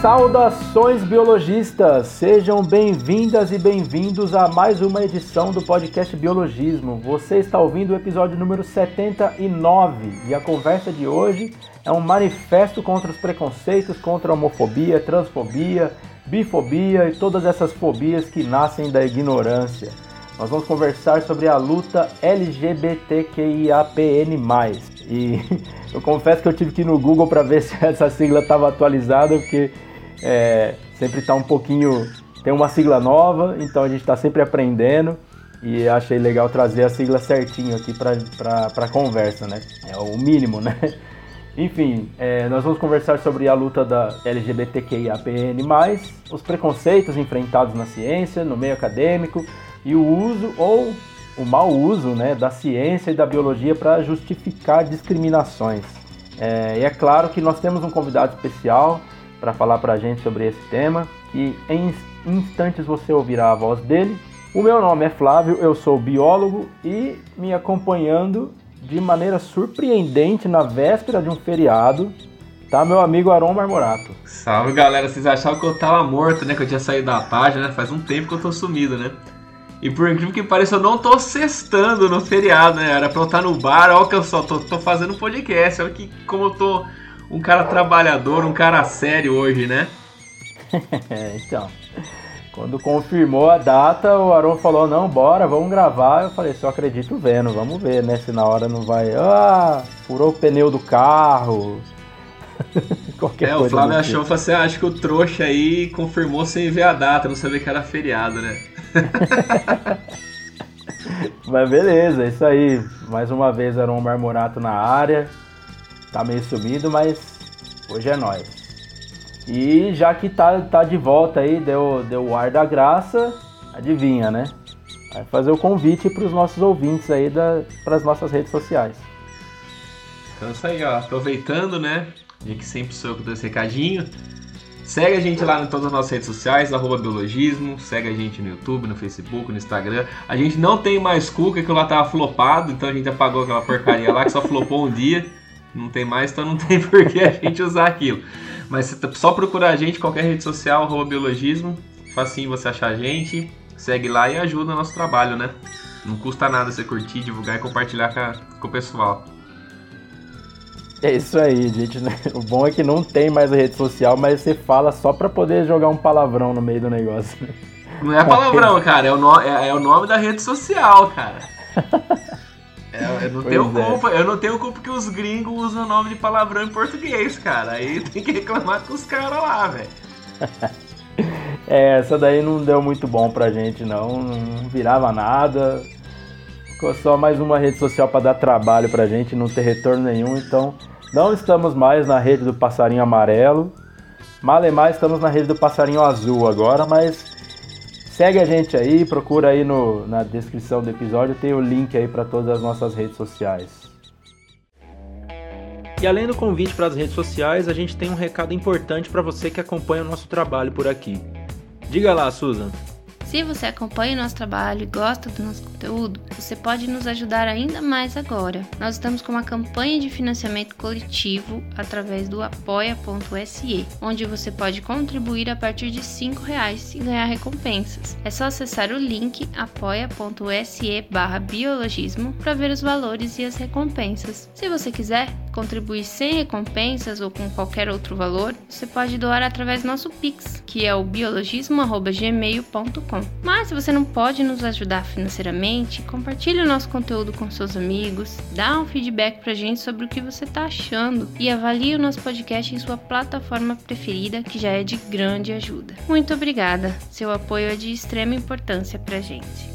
Saudações biologistas, sejam bem-vindas e bem-vindos a mais uma edição do podcast Biologismo. Você está ouvindo o episódio número 79 e a conversa de hoje é um manifesto contra os preconceitos, contra a homofobia, transfobia, bifobia e todas essas fobias que nascem da ignorância. Nós vamos conversar sobre a luta LGBTQIAPN+. E eu confesso que eu tive que ir no Google para ver se essa sigla estava atualizada, porque sempre está um pouquinho... Tem uma sigla nova, então a gente está sempre aprendendo e achei legal trazer a sigla certinho aqui para a conversa, né? É o mínimo, né? Enfim, nós vamos conversar sobre a luta da LGBTQIAPN+, os preconceitos enfrentados na ciência, no meio acadêmico e o uso ou o mau uso, né, da ciência e da biologia para justificar discriminações. E é claro que nós temos um convidado especial para falar para a gente sobre esse tema, que em instantes você ouvirá a voz dele. O meu nome é Flávio, eu sou biólogo e me acompanhando de maneira surpreendente na véspera de um feriado, tá meu amigo Aron Marmorato. Salve galera, vocês achavam que eu tava morto, né, que eu tinha saído da página, né? Faz um tempo que eu tô sumido, né? E por incrível que pareça, eu não tô sextando no feriado, né? Era pra eu estar no bar, olha que eu só tô fazendo podcast. Olha que como eu tô um cara trabalhador, um cara sério hoje, né? Então, quando confirmou a data, o Aron falou, não, bora, vamos gravar. Eu falei, só acredito vendo, vamos ver, né? Se na hora não vai, furou o pneu do carro. Qualquer coisa. O Flávio achou, falou assim, acho que o trouxa aí confirmou sem ver a data, não sabia que era feriado, né? Mas beleza, é isso aí. Mais uma vez era um Marmorato na área. Tá meio sumido, mas hoje é nóis. E já que tá de volta aí, deu o ar da graça, adivinha, né? Vai fazer o convite pros nossos ouvintes aí pras nossas redes sociais. Então isso aí, ó, aproveitando, né? De que sempre sou eu que dou esse recadinho. Segue a gente lá em todas as nossas redes sociais, @biologismo. Segue a gente no YouTube, no Facebook, no Instagram. A gente não tem mais cookie, que lá tava flopado, então a gente apagou aquela porcaria lá que só flopou um dia. Não tem mais, então não tem por que a gente usar aquilo. Mas só procurar a gente, qualquer rede social, @biologismo. Facinho você achar a gente. Segue lá e ajuda o nosso trabalho, né? Não custa nada você curtir, divulgar e compartilhar com o pessoal. É isso aí, gente. O bom é que não tem mais a rede social, mas você fala só pra poder jogar um palavrão no meio do negócio. Não é palavrão, cara. É o nome da rede social, cara. Eu não tenho culpa. Eu não tenho culpa que os gringos usam o nome de palavrão em português, cara. Aí tem que reclamar com os caras lá, velho. Essa daí não deu muito bom pra gente, não. Não virava nada. Ficou só mais uma rede social pra dar trabalho pra gente, não ter retorno nenhum. Então, não estamos mais na rede do passarinho amarelo. Malemar, estamos na rede do passarinho azul agora, mas segue a gente aí, procura aí na descrição do episódio, tem o link aí para todas as nossas redes sociais. E além do convite para as redes sociais, a gente tem um recado importante para você que acompanha o nosso trabalho por aqui. Diga lá, Susan. Se você acompanha o nosso trabalho e gosta do nosso conteúdo, você pode nos ajudar ainda mais agora. Nós estamos com uma campanha de financiamento coletivo através do apoia.se, onde você pode contribuir a partir de R$5 e ganhar recompensas. É só acessar o link apoia.se/biologismo para ver os valores e as recompensas. Se você quiser contribuir sem recompensas ou com qualquer outro valor, você pode doar através do nosso Pix, que é o biologismo@gmail.com. Mas se você não pode nos ajudar financeiramente, compartilhe o nosso conteúdo com seus amigos, dá um feedback pra gente sobre o que você está achando e avalie o nosso podcast em sua plataforma preferida, que já é de grande ajuda. Muito obrigada, seu apoio é de extrema importância pra gente.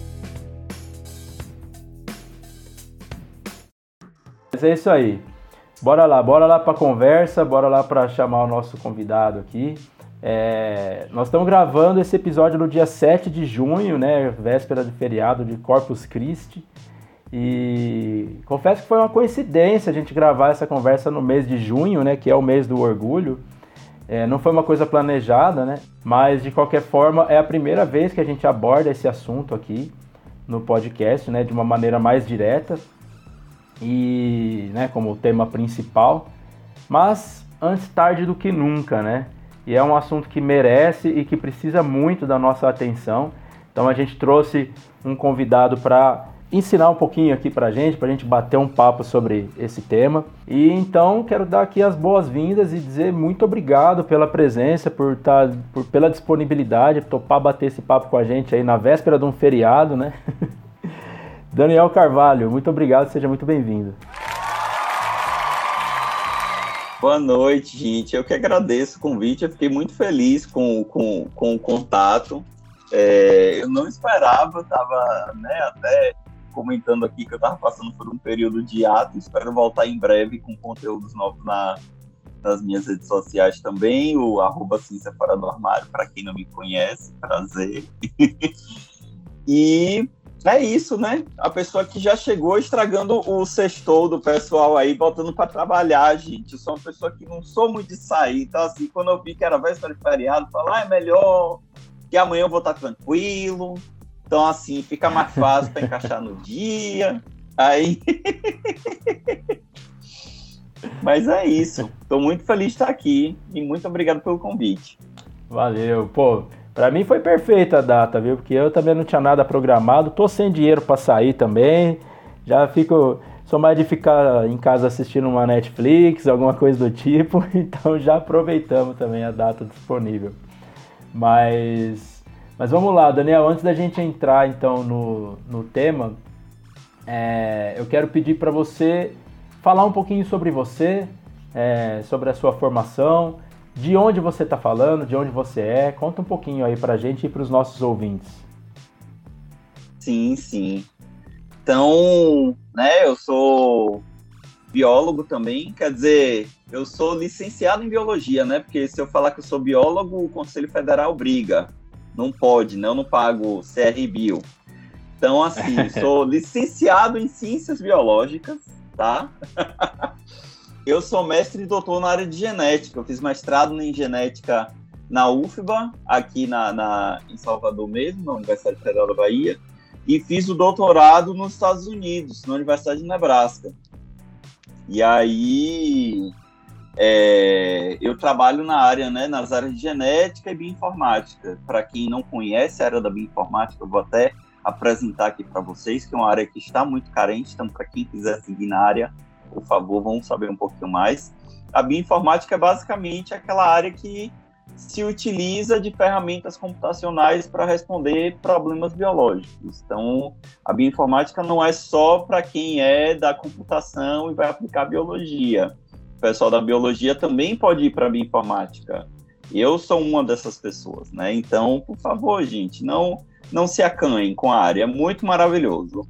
Mas é isso aí. Bora lá pra conversa, bora lá pra chamar o nosso convidado aqui. Nós estamos gravando esse episódio no dia 7 de junho, né, véspera de feriado de Corpus Christi, e confesso que foi uma coincidência a gente gravar essa conversa no mês de junho, né, que é o mês do orgulho. Não foi uma coisa planejada, né, mas de qualquer forma é a primeira vez que a gente aborda esse assunto aqui no podcast, né, de uma maneira mais direta e, né, como tema principal, mas antes tarde do que nunca, né. e é um assunto que merece e que precisa muito da nossa atenção. Então a gente trouxe um convidado para ensinar um pouquinho aqui para a gente bater um papo sobre esse tema. E então quero dar aqui as boas-vindas e dizer muito obrigado pela presença, pela disponibilidade, topar bater esse papo com a gente aí na véspera de um feriado, né? Daniel Carvalho, muito obrigado, seja muito bem-vindo. Boa noite, gente. Eu que agradeço o convite, eu fiquei muito feliz com o contato. Eu não esperava, eu estava até comentando aqui que eu estava passando por um período de hiato, espero voltar em breve com conteúdos novos nas minhas redes sociais também, o @Ciência Fora do Armário, para quem não me conhece, prazer. E é isso, né? A pessoa que já chegou estragando o sextou do pessoal aí, botando para trabalhar, gente. Eu sou uma pessoa que não sou muito de sair, então assim, quando eu vi que era véspera de feriado, eu falei, é melhor que amanhã eu vou estar tranquilo. Então, assim, fica mais fácil para encaixar no dia. Aí. Mas é isso. Estou muito feliz de estar aqui e muito obrigado pelo convite. Valeu. Pô, para mim foi perfeita a data, viu? Porque eu também não tinha nada programado. Tô sem dinheiro para sair também. Sou mais de ficar em casa assistindo uma Netflix, alguma coisa do tipo. Então já aproveitamos também a data disponível. Mas vamos lá, Daniel, antes da gente entrar então no tema, eu quero pedir para você falar um pouquinho sobre você, sobre a sua formação, de onde você está falando, de onde você é. Conta um pouquinho aí para a gente e para os nossos ouvintes. Sim. Então, eu sou biólogo também, quer dizer, eu sou licenciado em biologia, né? Porque se eu falar que eu sou biólogo, o Conselho Federal briga. Não pode, né? Eu não pago CRBio. Então, assim, sou licenciado em Ciências Biológicas, tá? Eu sou mestre e doutor na área de genética. Eu fiz mestrado em genética na UFBA, aqui em Salvador mesmo, na Universidade Federal da Bahia, e fiz o doutorado nos Estados Unidos, na Universidade de Nebraska. E aí eu trabalho na área, nas áreas de genética e bioinformática. Para quem não conhece a área da bioinformática, eu vou até apresentar aqui para vocês, que é uma área que está muito carente, então para quem quiser seguir na área, por favor, vamos saber um pouquinho mais. A bioinformática é basicamente aquela área que se utiliza de ferramentas computacionais para responder problemas biológicos. Então, a bioinformática não é só para quem é da computação e vai aplicar biologia. O pessoal da biologia também pode ir para a bioinformática. Eu sou uma dessas pessoas, né? Então, por favor, gente, não se acanhem com a área, é muito maravilhoso.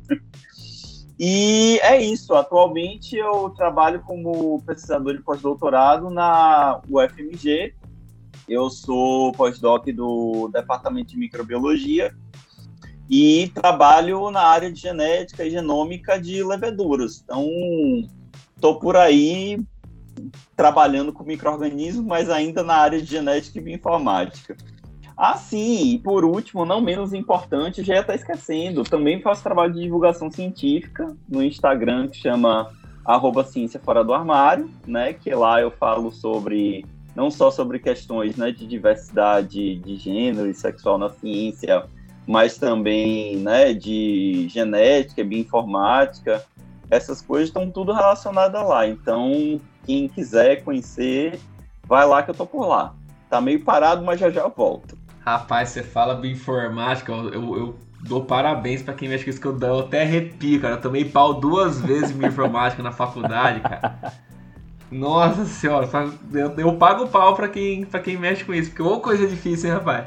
E é isso, atualmente eu trabalho como pesquisador de pós-doutorado na UFMG. Eu sou pós-doc do Departamento de Microbiologia e trabalho na área de genética e genômica de leveduras. Então, estou por aí trabalhando com micro-organismos, mas ainda na área de genética e bioinformática. Sim, e por último, não menos importante, já ia estar esquecendo, também faço trabalho de divulgação científica no Instagram, que chama @Ciência Fora do Armário, né? Que lá eu falo não só sobre questões, de diversidade de gênero e sexual na ciência, mas também, de genética, bioinformática. Essas coisas estão tudo relacionadas lá. Então, quem quiser conhecer, vai lá que eu tô por lá. Tá meio parado, mas já eu volto. Rapaz, você fala bioinformática, eu dou parabéns pra quem mexe com isso, que eu dou até arrepio, cara. Eu tomei pau 2 vezes em bioinformática na faculdade, cara. Nossa senhora, eu pago pau pra quem mexe com isso, porque ô coisa difícil, hein, rapaz?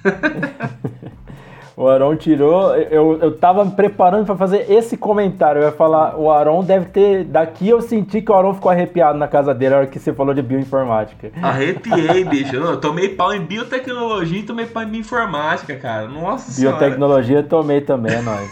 O Aron tirou, eu tava me preparando para fazer esse comentário, eu ia falar, o Aron deve ter, daqui eu senti que o Aron ficou arrepiado na casa dele na hora que você falou de bioinformática. Arrepiei, bicho, eu tomei pau em biotecnologia e tomei pau em bioinformática, cara, nossa senhora. Biotecnologia tomei também, é nóis.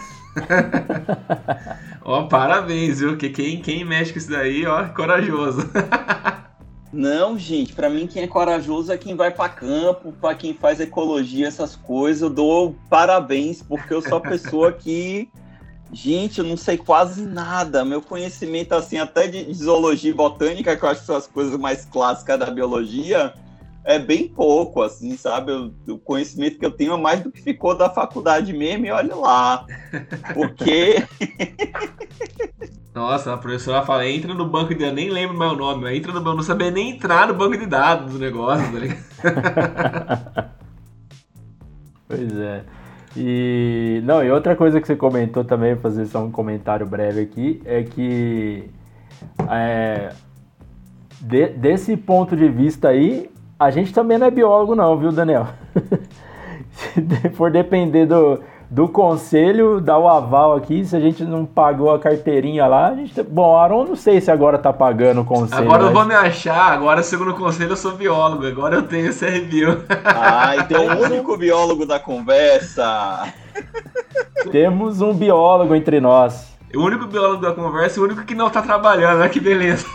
Ó, parabéns, viu, que quem mexe com isso daí, ó, corajoso. Não, gente, pra mim quem é corajoso é quem vai pra campo, pra quem faz ecologia, essas coisas. Eu dou parabéns, porque eu sou a pessoa que, gente, eu não sei quase nada. Meu conhecimento, assim, até de zoologia e botânica, que eu acho que são as coisas mais clássicas da biologia, é bem pouco, assim, sabe? O conhecimento que eu tenho é mais do que ficou da faculdade mesmo, e olha lá. Porque... Nossa, a professora fala, entra no banco de dados, nem lembro mais o nome, mas entra no banco, não sabia nem entrar no banco de dados do negócio, tá ligado? Pois é. E outra coisa que você comentou também, vou fazer só um comentário breve aqui, é que desse ponto de vista aí, a gente também não é biólogo não, viu, Daniel? Se for depender do conselho, dar o aval aqui, se a gente não pagou a carteirinha lá, a gente... Bom, Aron, não sei se agora tá pagando o conselho. Agora eu vou me achar, agora segundo o conselho eu sou biólogo, agora eu tenho esse review. Então o único biólogo da conversa. Temos um biólogo entre nós. O único biólogo da conversa e o único que não tá trabalhando, olha que beleza.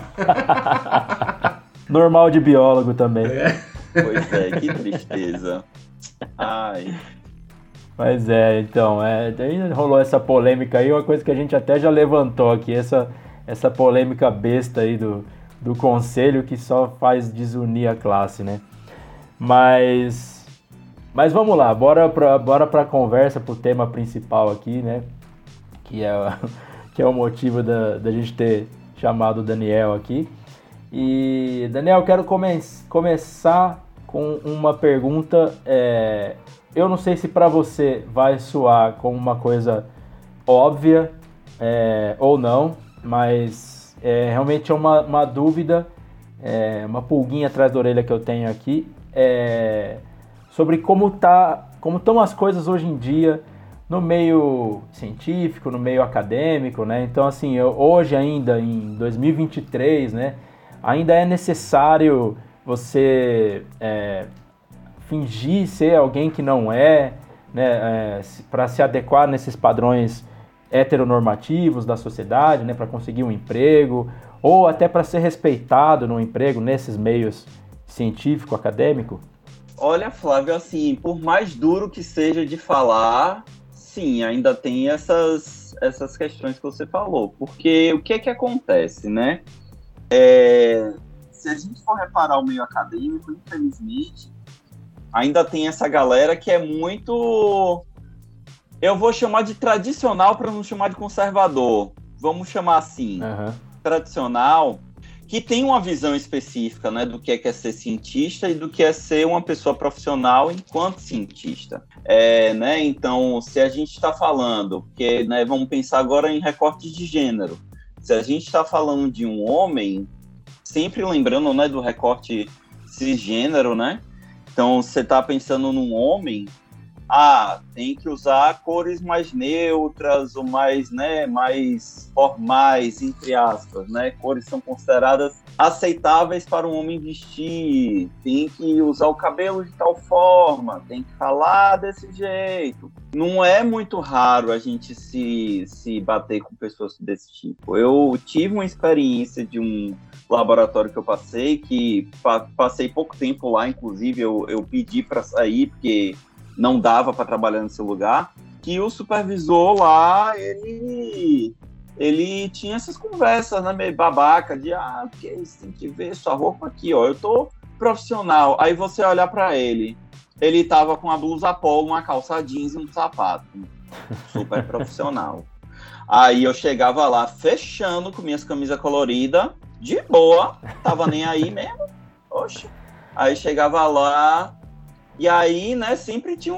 Normal de biólogo também. Pois é, que tristeza. Ai... Mas então, daí rolou essa polêmica aí, uma coisa que a gente até já levantou aqui, essa polêmica besta aí do conselho que só faz desunir a classe, né? Mas vamos lá, bora pra conversa, pro tema principal aqui, né? Que é o motivo da gente ter chamado o Daniel aqui. E, Daniel, quero começar com uma pergunta... Eu não sei se para você vai soar como uma coisa óbvia ou não, mas realmente é uma dúvida, uma pulguinha atrás da orelha que eu tenho aqui, sobre como estão as coisas hoje em dia no meio científico, no meio acadêmico, né? Então, assim, hoje ainda, em 2023, né, ainda é necessário você... fingir ser alguém que não é, né, para se adequar nesses padrões heteronormativos da sociedade, né, para conseguir um emprego, ou até para ser respeitado no emprego nesses meios científico, acadêmico? Olha, Flávio, assim, por mais duro que seja de falar, sim, ainda tem essas questões que você falou, porque o que é que acontece, né? Se a gente for reparar o meio acadêmico, infelizmente, ainda tem essa galera que é muito... Eu vou chamar de tradicional para não chamar de conservador. Vamos chamar assim. Uhum. Tradicional, que tem uma visão específica, né, do que é ser cientista e do que é ser uma pessoa profissional enquanto cientista. Né, então, se a gente está falando, porque, né, vamos pensar agora em recortes de gênero. Se a gente está falando de um homem, sempre lembrando, né, do recorte cisgênero, né? Então, você está pensando num homem, tem que usar cores mais neutras, ou mais, né, mais formais, entre aspas, né? Cores são consideradas aceitáveis para um homem vestir, tem que usar o cabelo de tal forma, tem que falar desse jeito. Não é muito raro a gente se bater com pessoas desse tipo. Eu tive uma experiência de um laboratório que eu passei, que passei pouco tempo lá, inclusive eu pedi para sair, porque não dava para trabalhar nesse lugar, que o supervisor lá, ele tinha essas conversas, né, meio babaca, de, porque você tem que ver sua roupa aqui, ó, eu tô profissional. Aí você olhar para ele tava com a blusa polo, uma calça jeans e um sapato, super profissional. Aí eu chegava lá, fechando com minhas camisas coloridas, de boa, tava nem aí mesmo, oxe. Aí chegava lá, e aí, né, sempre tinha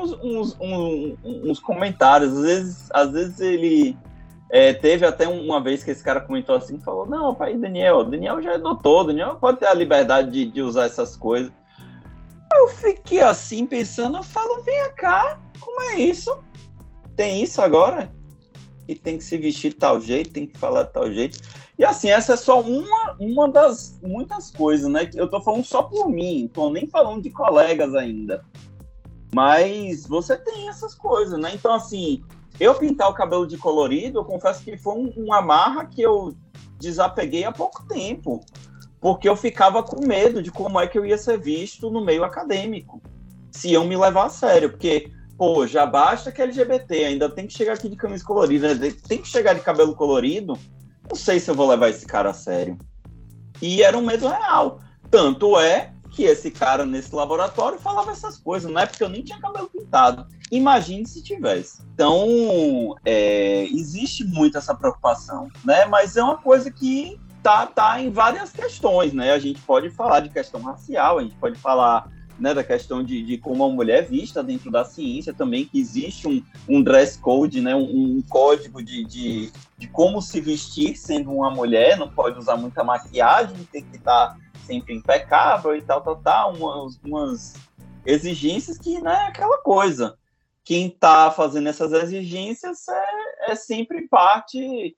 uns comentários, às vezes ele... teve até uma vez que esse cara comentou assim, falou, não, pai, Daniel já é doutor, Daniel pode ter a liberdade de usar essas coisas. Eu fiquei assim, pensando, eu falo, vem cá, como é isso? Tem isso agora? E tem que se vestir de tal jeito, tem que falar de tal jeito. E assim, essa é só uma das muitas coisas, né? Eu tô falando só por mim, tô nem falando de colegas ainda. Mas você tem essas coisas, né? Então, assim, eu pintar o cabelo de colorido, eu confesso que foi uma marra que eu desapeguei há pouco tempo. Porque eu ficava com medo de como é que eu ia ser visto no meio acadêmico. Se iam me levar a sério. Porque, pô, já basta que é LGBT, ainda tem que chegar aqui de camisa colorida, tem que chegar de cabelo colorido. Não sei se eu vou levar esse cara a sério. E era um medo real. Tanto é que esse cara nesse laboratório falava essas coisas. Na época eu nem tinha cabelo pintado. Imagine se tivesse. Então, existe muito essa preocupação, né? Mas é uma coisa que tá em várias questões, né? A gente pode falar de questão racial, a gente pode falar, né, da questão de como a mulher é vista dentro da ciência também, que existe um dress code, né? Um código de como se vestir sendo uma mulher, não pode usar muita maquiagem, tem que estar sempre impecável e tal, umas exigências que, né, aquela coisa. Quem está fazendo essas exigências é sempre parte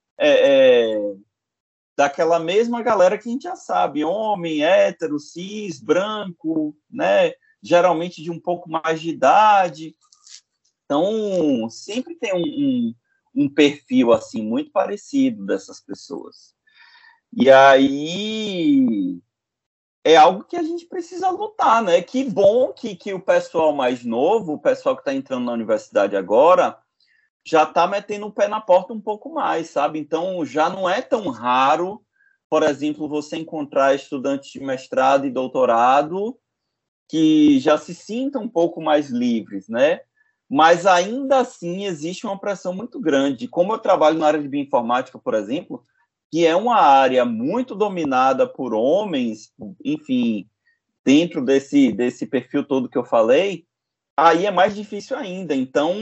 daquela mesma galera que a gente já sabe, homem, hétero, cis, branco, né, geralmente de um pouco mais de idade. Então, sempre tem um perfil, assim, muito parecido dessas pessoas. E aí é algo que a gente precisa lutar, né? Que bom que o pessoal mais novo, o pessoal que está entrando na universidade agora, já está metendo o pé na porta um pouco mais, sabe? Então, já não é tão raro, por exemplo, você encontrar estudantes de mestrado e doutorado que já se sintam um pouco mais livres, né? Mas ainda assim existe uma pressão muito grande. Como eu trabalho na área de bioinformática, por exemplo, que é uma área muito dominada por homens, enfim, dentro desse perfil todo que eu falei, aí é mais difícil ainda. Então,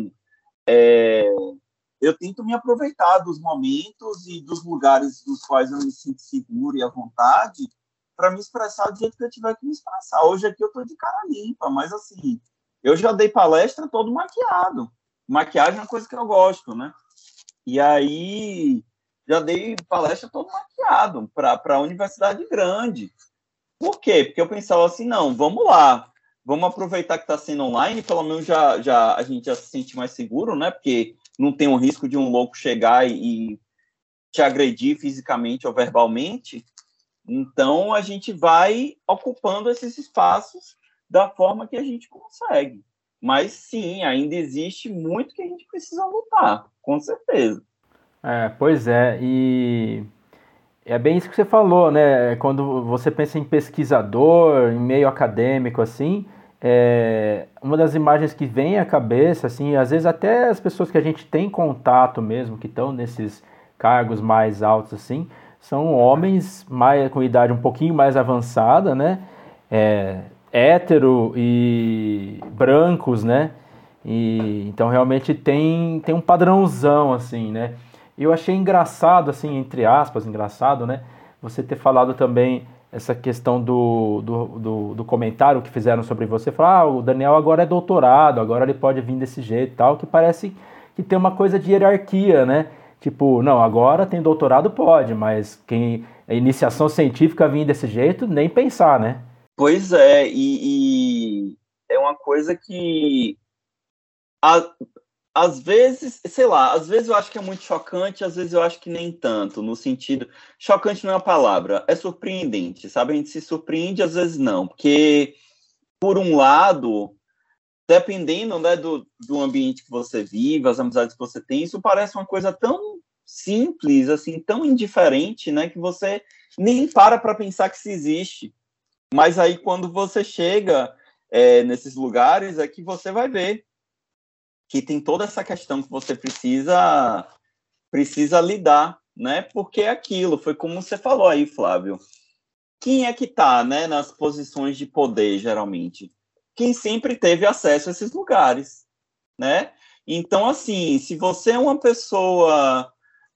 eu tento me aproveitar dos momentos e dos lugares dos quais eu me sinto seguro e à vontade para me expressar do jeito que eu tiver que me expressar. Hoje aqui eu estou de cara limpa, mas assim, eu já dei palestra todo maquiado. Maquiagem é uma coisa que eu gosto, né? E aí já dei palestra todo maquiado para a universidade grande. Por quê? Porque eu pensava assim, não, vamos lá, vamos aproveitar que está sendo online, pelo menos já a gente já se sente mais seguro, né? Porque não tem o risco de um louco chegar e te agredir fisicamente ou verbalmente. Então, a gente vai ocupando esses espaços da forma que a gente consegue. Mas, sim, ainda existe muito que a gente precisa lutar, com certeza. Pois é, e é bem isso que você falou, né? Quando você pensa em pesquisador, em meio acadêmico, assim, uma das imagens que vem à cabeça, assim, às vezes até as pessoas que a gente tem contato mesmo, que estão nesses cargos mais altos, assim, são homens com idade um pouquinho mais avançada, né? Hétero e brancos, né? E então realmente tem um padrãozão, assim, né? Eu achei engraçado, assim, entre aspas, engraçado, né? Você ter falado também essa questão do comentário que fizeram sobre você. Falar, o Daniel agora é doutorado, agora ele pode vir desse jeito e tal, que parece que tem uma coisa de hierarquia, né? Tipo, não, agora tem doutorado, pode, mas quem a iniciação científica vir desse jeito, nem pensar, né? Pois é, e é uma coisa que às vezes, sei lá, às vezes eu acho que é muito chocante, às vezes eu acho que nem tanto, no sentido, chocante não é a palavra, é surpreendente, sabe? A gente se surpreende, às vezes não, porque, por um lado, dependendo, né, do ambiente que você vive, as amizades que você tem, isso parece uma coisa tão simples, assim, tão indiferente, né, que você nem para pensar que isso existe. Mas aí, quando você chega nesses lugares, é que você vai ver que tem toda essa questão que você precisa lidar, né? Porque é aquilo, foi como você falou aí, Flávio. Quem é que está, né, nas posições de poder, geralmente? Quem sempre teve acesso a esses lugares, né? Então, assim, se você é uma pessoa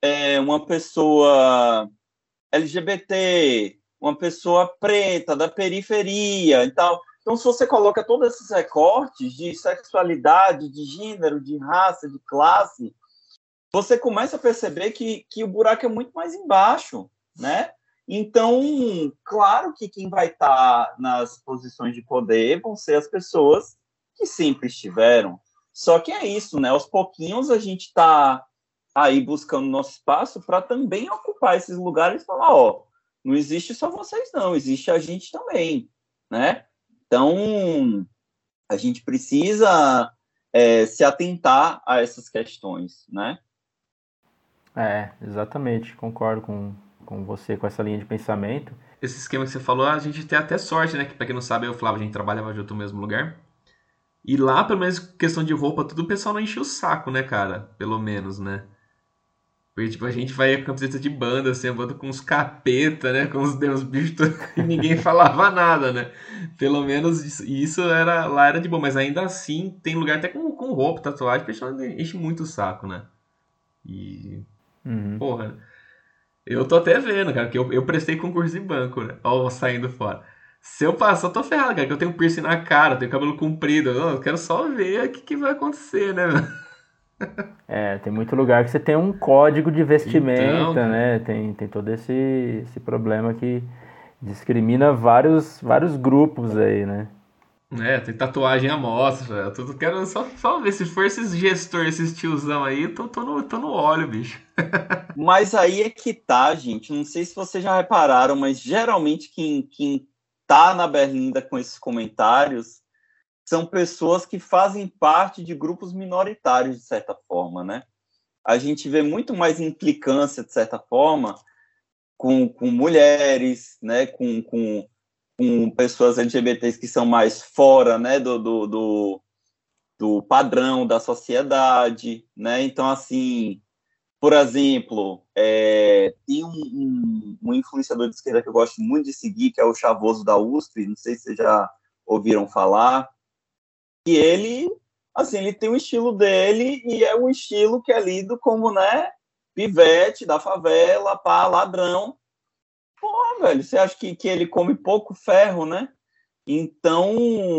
LGBT, uma pessoa preta, da periferia e tal. Então, se você coloca todos esses recortes de sexualidade, de gênero, de raça, de classe, você começa a perceber que o buraco é muito mais embaixo, né? Então, claro que quem vai estar nas posições de poder vão ser as pessoas que sempre estiveram. Só que é isso, né? Aos pouquinhos a gente está aí buscando nosso espaço para também ocupar esses lugares e falar, ó, não existe só vocês não, existe a gente também, né? Então, a gente precisa se atentar a essas questões, né? Exatamente, concordo com você, com essa linha de pensamento. esse esquema que você falou, a gente tem até sorte, né? Que pra quem não sabe, eu e o Flávio, a gente trabalhava junto no mesmo lugar. E lá, pelo menos, questão de roupa, tudo, o pessoal não enche o saco, né, cara? Pelo menos, né? Porque, tipo, a gente vai com camiseta de banda, assim, a banda com uns capeta, né? Com uns bichos e ninguém falava nada, né? Pelo menos isso era, lá era de boa. Mas ainda assim, tem lugar até com roupa, tatuagem, o pessoal enche muito o saco, né? E, Uhum. porra, eu tô até vendo, cara, que eu prestei concurso de banco, né? Ó, saindo fora. Se eu passar, eu tô ferrado, cara, que eu tenho piercing na cara, tenho cabelo comprido. Eu quero só ver o que vai acontecer, né, meu? Tem muito lugar que você tem um código de Então, vestimenta, cara. né? Tem todo esse problema que discrimina vários grupos aí, né? Tem tatuagem à mostra. Eu quero só ver se for esses gestor, esses tiozão aí, tô no óleo, bicho. Mas aí é que tá, gente. Não sei se vocês já repararam, mas geralmente quem tá na berlinda com esses comentários são pessoas que fazem parte de grupos minoritários, de certa forma, né? A gente vê muito mais implicância, de certa forma, com mulheres, né? Com pessoas LGBTs que são mais fora, né? Do padrão da sociedade, né? Então, assim, por exemplo, tem um influenciador de esquerda que eu gosto muito de seguir, que é o Chavoso da USP, não sei se vocês já ouviram falar, e ele, assim, ele tem o estilo dele e é um estilo que é lido como, né, pivete da favela, pá, ladrão. Pô, velho, você acha que ele come pouco ferro, né? Então,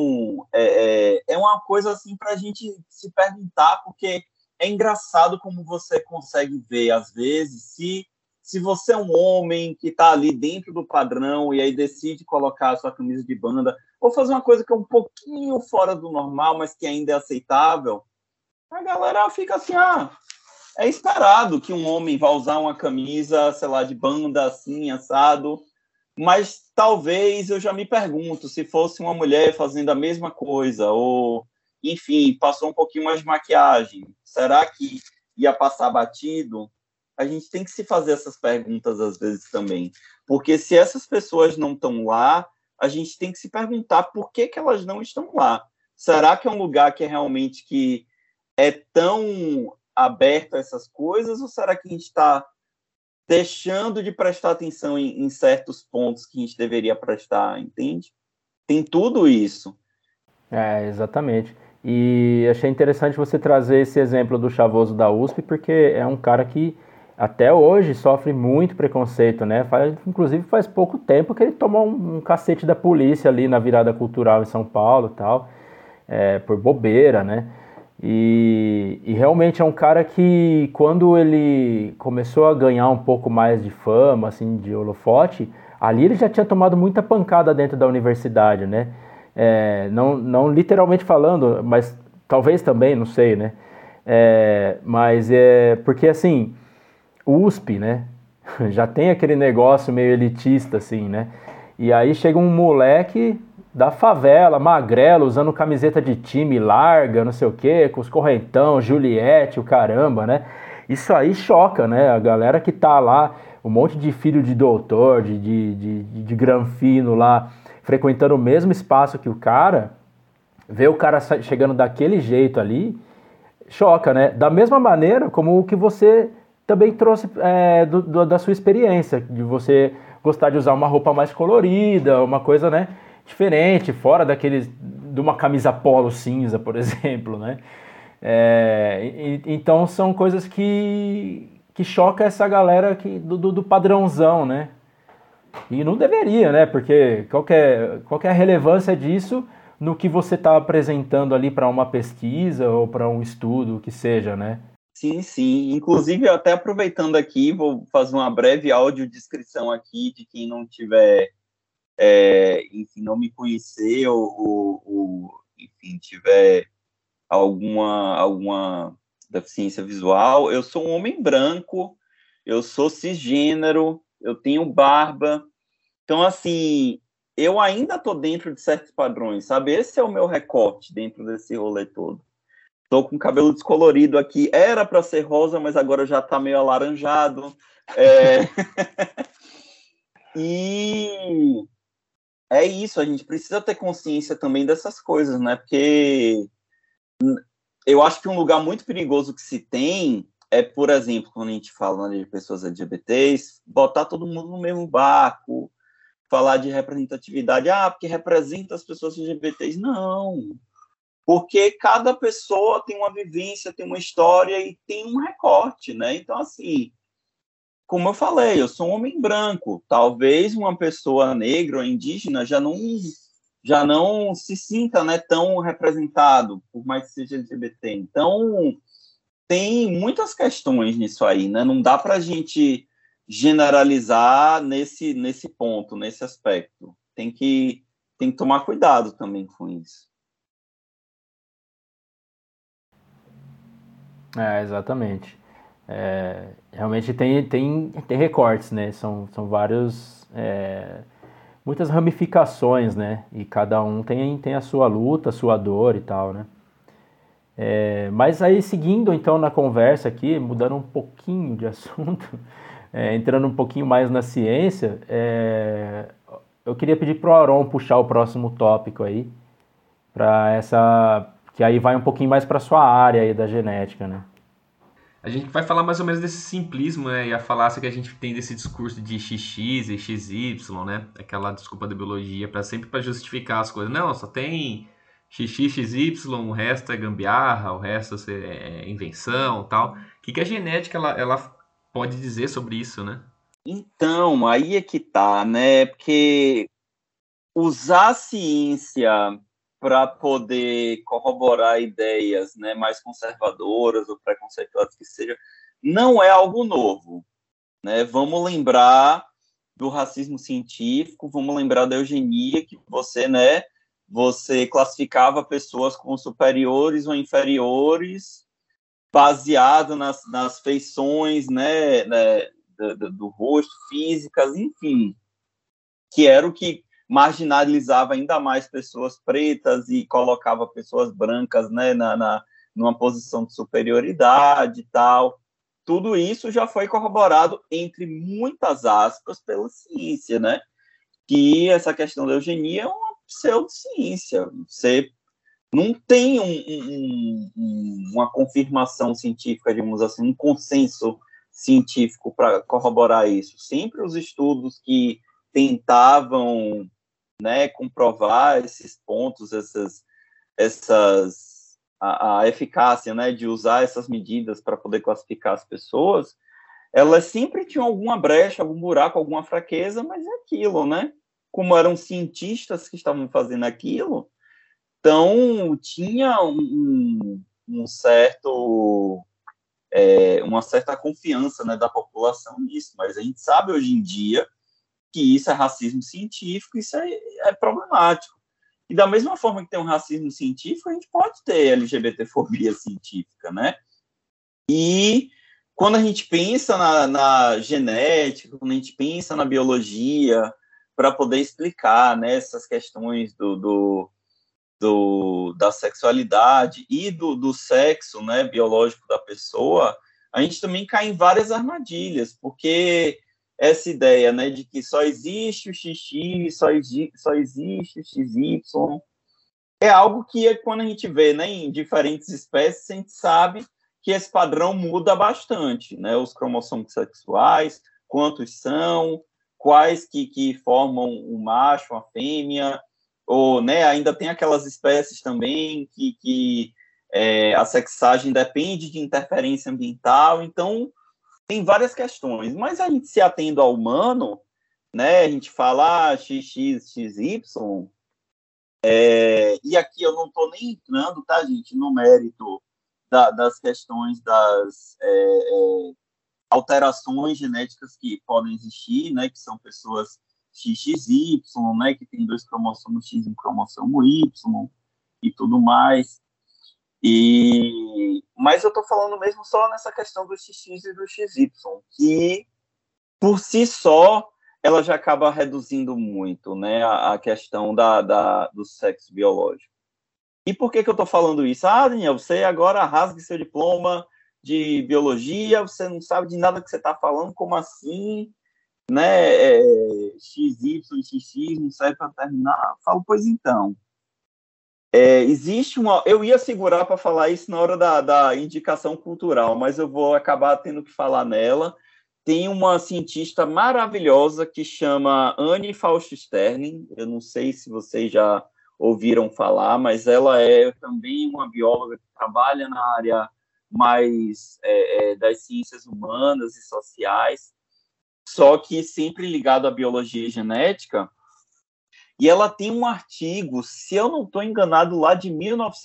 é uma coisa assim para a gente se perguntar, porque é engraçado como você consegue ver, às vezes, se você é um homem que está ali dentro do padrão e aí decide colocar a sua camisa de banda, ou fazer uma coisa que é um pouquinho fora do normal, mas que ainda é aceitável, a galera fica assim, é esperado que um homem vá usar uma camisa, sei lá, de banda assim, assado, mas talvez eu já me pergunto se fosse uma mulher fazendo a mesma coisa, ou, enfim, passou um pouquinho mais de maquiagem, será que ia passar batido? A gente tem que se fazer essas perguntas às vezes também, porque se essas pessoas não estão lá, a gente tem que se perguntar por que elas não estão lá. Será que é um lugar que é realmente que é tão aberto a essas coisas, ou será que a gente está deixando de prestar atenção em certos pontos que a gente deveria prestar, entende? Tem tudo isso. Exatamente. E achei interessante você trazer esse exemplo do Chavoso da USP, porque é um cara que até hoje sofre muito preconceito, né? Inclusive faz pouco tempo que ele tomou um cacete da polícia ali na virada cultural em São Paulo e tal, por bobeira, né? E realmente é um cara que, quando ele começou a ganhar um pouco mais de fama, assim, de holofote, ali ele já tinha tomado muita pancada dentro da universidade, né? Não literalmente falando, mas talvez também, não sei, né? Mas porque, assim, USP, né? Já tem aquele negócio meio elitista, assim, né? E aí chega um moleque da favela, magrelo, usando camiseta de time larga, não sei o quê, com os correntão, Juliette, o caramba, né? Isso aí choca, né? A galera que tá lá, um monte de filho de doutor, de granfino lá, frequentando o mesmo espaço que o cara, vê o cara chegando daquele jeito ali, choca, né? Da mesma maneira como o que você também trouxe da sua experiência, de você gostar de usar uma roupa mais colorida, uma coisa, né, diferente, fora de uma camisa polo cinza, por exemplo, né? Então são coisas que choca essa galera do padrãozão, né? E não deveria, né? Porque qual que é a relevância disso no que você está apresentando ali para uma pesquisa ou para um estudo, que seja, né? Sim, sim. Inclusive, até aproveitando aqui, vou fazer uma breve audiodescrição aqui de quem não tiver, enfim, não me conhecer ou enfim, tiver alguma deficiência visual. Eu sou um homem branco, eu sou cisgênero, eu tenho barba. Então, assim, eu ainda estou dentro de certos padrões, sabe? Esse é o meu recorte dentro desse rolê todo. Tô com cabelo descolorido aqui. Era para ser rosa, mas agora já tá meio alaranjado. E é isso, a gente precisa ter consciência também dessas coisas, né? Porque eu acho que um lugar muito perigoso que se tem é, por exemplo, quando a gente fala, né, de pessoas LGBTs, botar todo mundo no mesmo barco, falar de representatividade, porque representa as pessoas LGBTs. Não, porque cada pessoa tem uma vivência, tem uma história e tem um recorte, né? Então, assim, como eu falei, eu sou um homem branco, talvez uma pessoa negra ou indígena já não se sinta, né, tão representado, por mais que seja LGBT. Então, tem muitas questões nisso aí, né? Não dá para a gente generalizar nesse ponto, nesse aspecto. Tem que tomar cuidado também com isso. Exatamente. Realmente tem recortes, né? São vários, muitas ramificações, né? E cada um tem a sua luta, a sua dor e tal, né? Mas aí, seguindo então na conversa aqui, mudando um pouquinho de assunto, entrando um pouquinho mais na ciência, eu queria pedir para o Aron puxar o próximo tópico aí, que aí vai um pouquinho mais para sua área aí da genética, né? A gente vai falar mais ou menos desse simplismo, né? E a falácia que a gente tem desse discurso de XX e XY, né? Aquela desculpa da biologia, sempre para justificar as coisas. Não, só tem XX, XY, o resto é gambiarra, o resto é invenção, tal. O que a genética ela pode dizer sobre isso, né? Então, aí é que tá, né? Porque usar a ciência para poder corroborar ideias, né, mais conservadoras ou preconceituosas que sejam, não é algo novo, né? Vamos lembrar do racismo científico, vamos lembrar da eugenia, que você classificava pessoas como superiores ou inferiores baseado nas feições, né, do rosto, físicas, enfim, que era o que marginalizava ainda mais pessoas pretas e colocava pessoas brancas, né, numa posição de superioridade e tal. Tudo isso já foi corroborado, entre muitas aspas, pela ciência, né? Que essa questão da eugenia é uma pseudociência. Você não tem uma confirmação científica, digamos assim, um consenso científico para corroborar isso. Sempre os estudos que tentavam, né, comprovar esses pontos, a eficácia, né, de usar essas medidas para poder classificar as pessoas, elas sempre tinham alguma brecha, algum buraco, alguma fraqueza, mas é aquilo, né? Como eram cientistas que estavam fazendo aquilo, então tinha uma certa confiança, né, da população nisso, mas a gente sabe hoje em dia que isso é racismo científico, isso é problemático. E da mesma forma que tem um racismo científico, a gente pode ter LGBTfobia científica, né? E quando a gente pensa na genética, quando a gente pensa na biologia, para poder explicar, né, essas questões da sexualidade e do sexo, né, biológico da pessoa, a gente também cai em várias armadilhas, porque essa ideia, né, de que só existe o XX, só existe o XY, é algo que quando a gente vê, né, em diferentes espécies, a gente sabe que esse padrão muda bastante, né, os cromossomos sexuais, quantos são, quais que formam o macho, a fêmea, ou, né, ainda tem aquelas espécies também que a sexagem depende de interferência ambiental, então tem várias questões, mas a gente se atendo ao humano, né, a gente fala XX, XY, e aqui eu não estou nem entrando, tá, gente, no mérito das questões das alterações genéticas que podem existir, né, que são pessoas XXY, né, que tem 2 cromossomos X e um cromossomo Y e tudo mais. Mas eu estou falando mesmo só nessa questão do XX e do XY, que por si só ela já acaba reduzindo muito, né, a questão do sexo biológico. E por que eu estou falando isso? Daniel, você agora rasgue seu diploma de biologia, você não sabe de nada que você está falando, como assim? né, XY, XX, não serve para terminar. Eu falo, pois então, existe uma... Eu ia segurar para falar isso na hora da indicação cultural, mas eu vou acabar tendo que falar nela. Tem uma cientista maravilhosa que chama Anne Faust Sterling. Eu não sei se vocês já ouviram falar, mas ela é também uma bióloga que trabalha na área mais das ciências humanas e sociais, só que sempre ligado à biologia e genética. E ela tem um artigo, se eu não estou enganado, lá de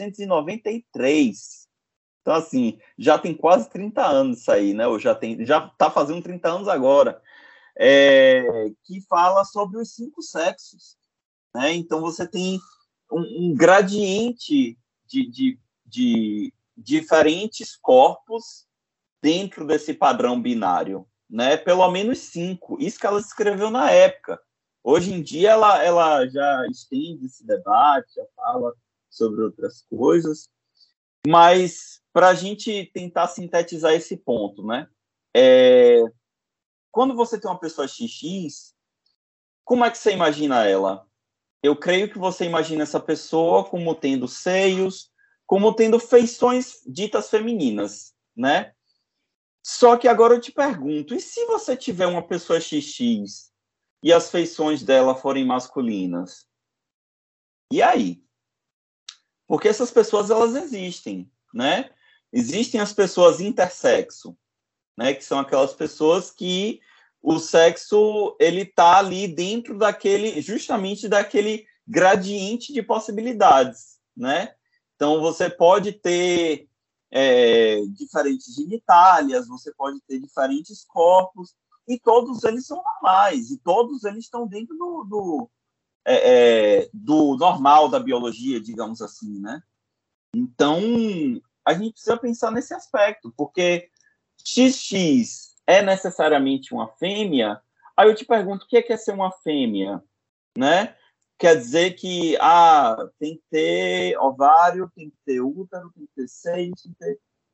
1993. Então, assim, já tem quase 30 anos isso aí, né? Ou já está fazendo 30 anos agora. Que fala sobre os 5 sexos. Né? Então, você tem um gradiente de diferentes corpos dentro desse padrão binário. Né? Pelo menos 5. Isso que ela escreveu na época. Hoje em dia, ela já estende esse debate, já fala sobre outras coisas, mas para a gente tentar sintetizar esse ponto, né? Quando você tem uma pessoa XX, como é que você imagina ela? Eu creio que você imagina essa pessoa como tendo seios, como tendo feições ditas femininas, né? Só que agora eu te pergunto, e se você tiver uma pessoa XX e as feições dela forem masculinas? E aí? Porque essas pessoas, elas existem, né? Existem as pessoas intersexo, né? Que são aquelas pessoas que o sexo, ele tá ali dentro justamente daquele gradiente de possibilidades, né? Então, você pode ter diferentes genitálias, você pode ter diferentes corpos, e todos eles são normais, e todos eles estão dentro do normal da biologia, digamos assim, né? Então, a gente precisa pensar nesse aspecto, porque XX é necessariamente uma fêmea. Aí eu te pergunto, o que é ser uma fêmea? Né? Quer dizer que tem que ter ovário, tem que ter útero, tem que ter seio, tem que ter...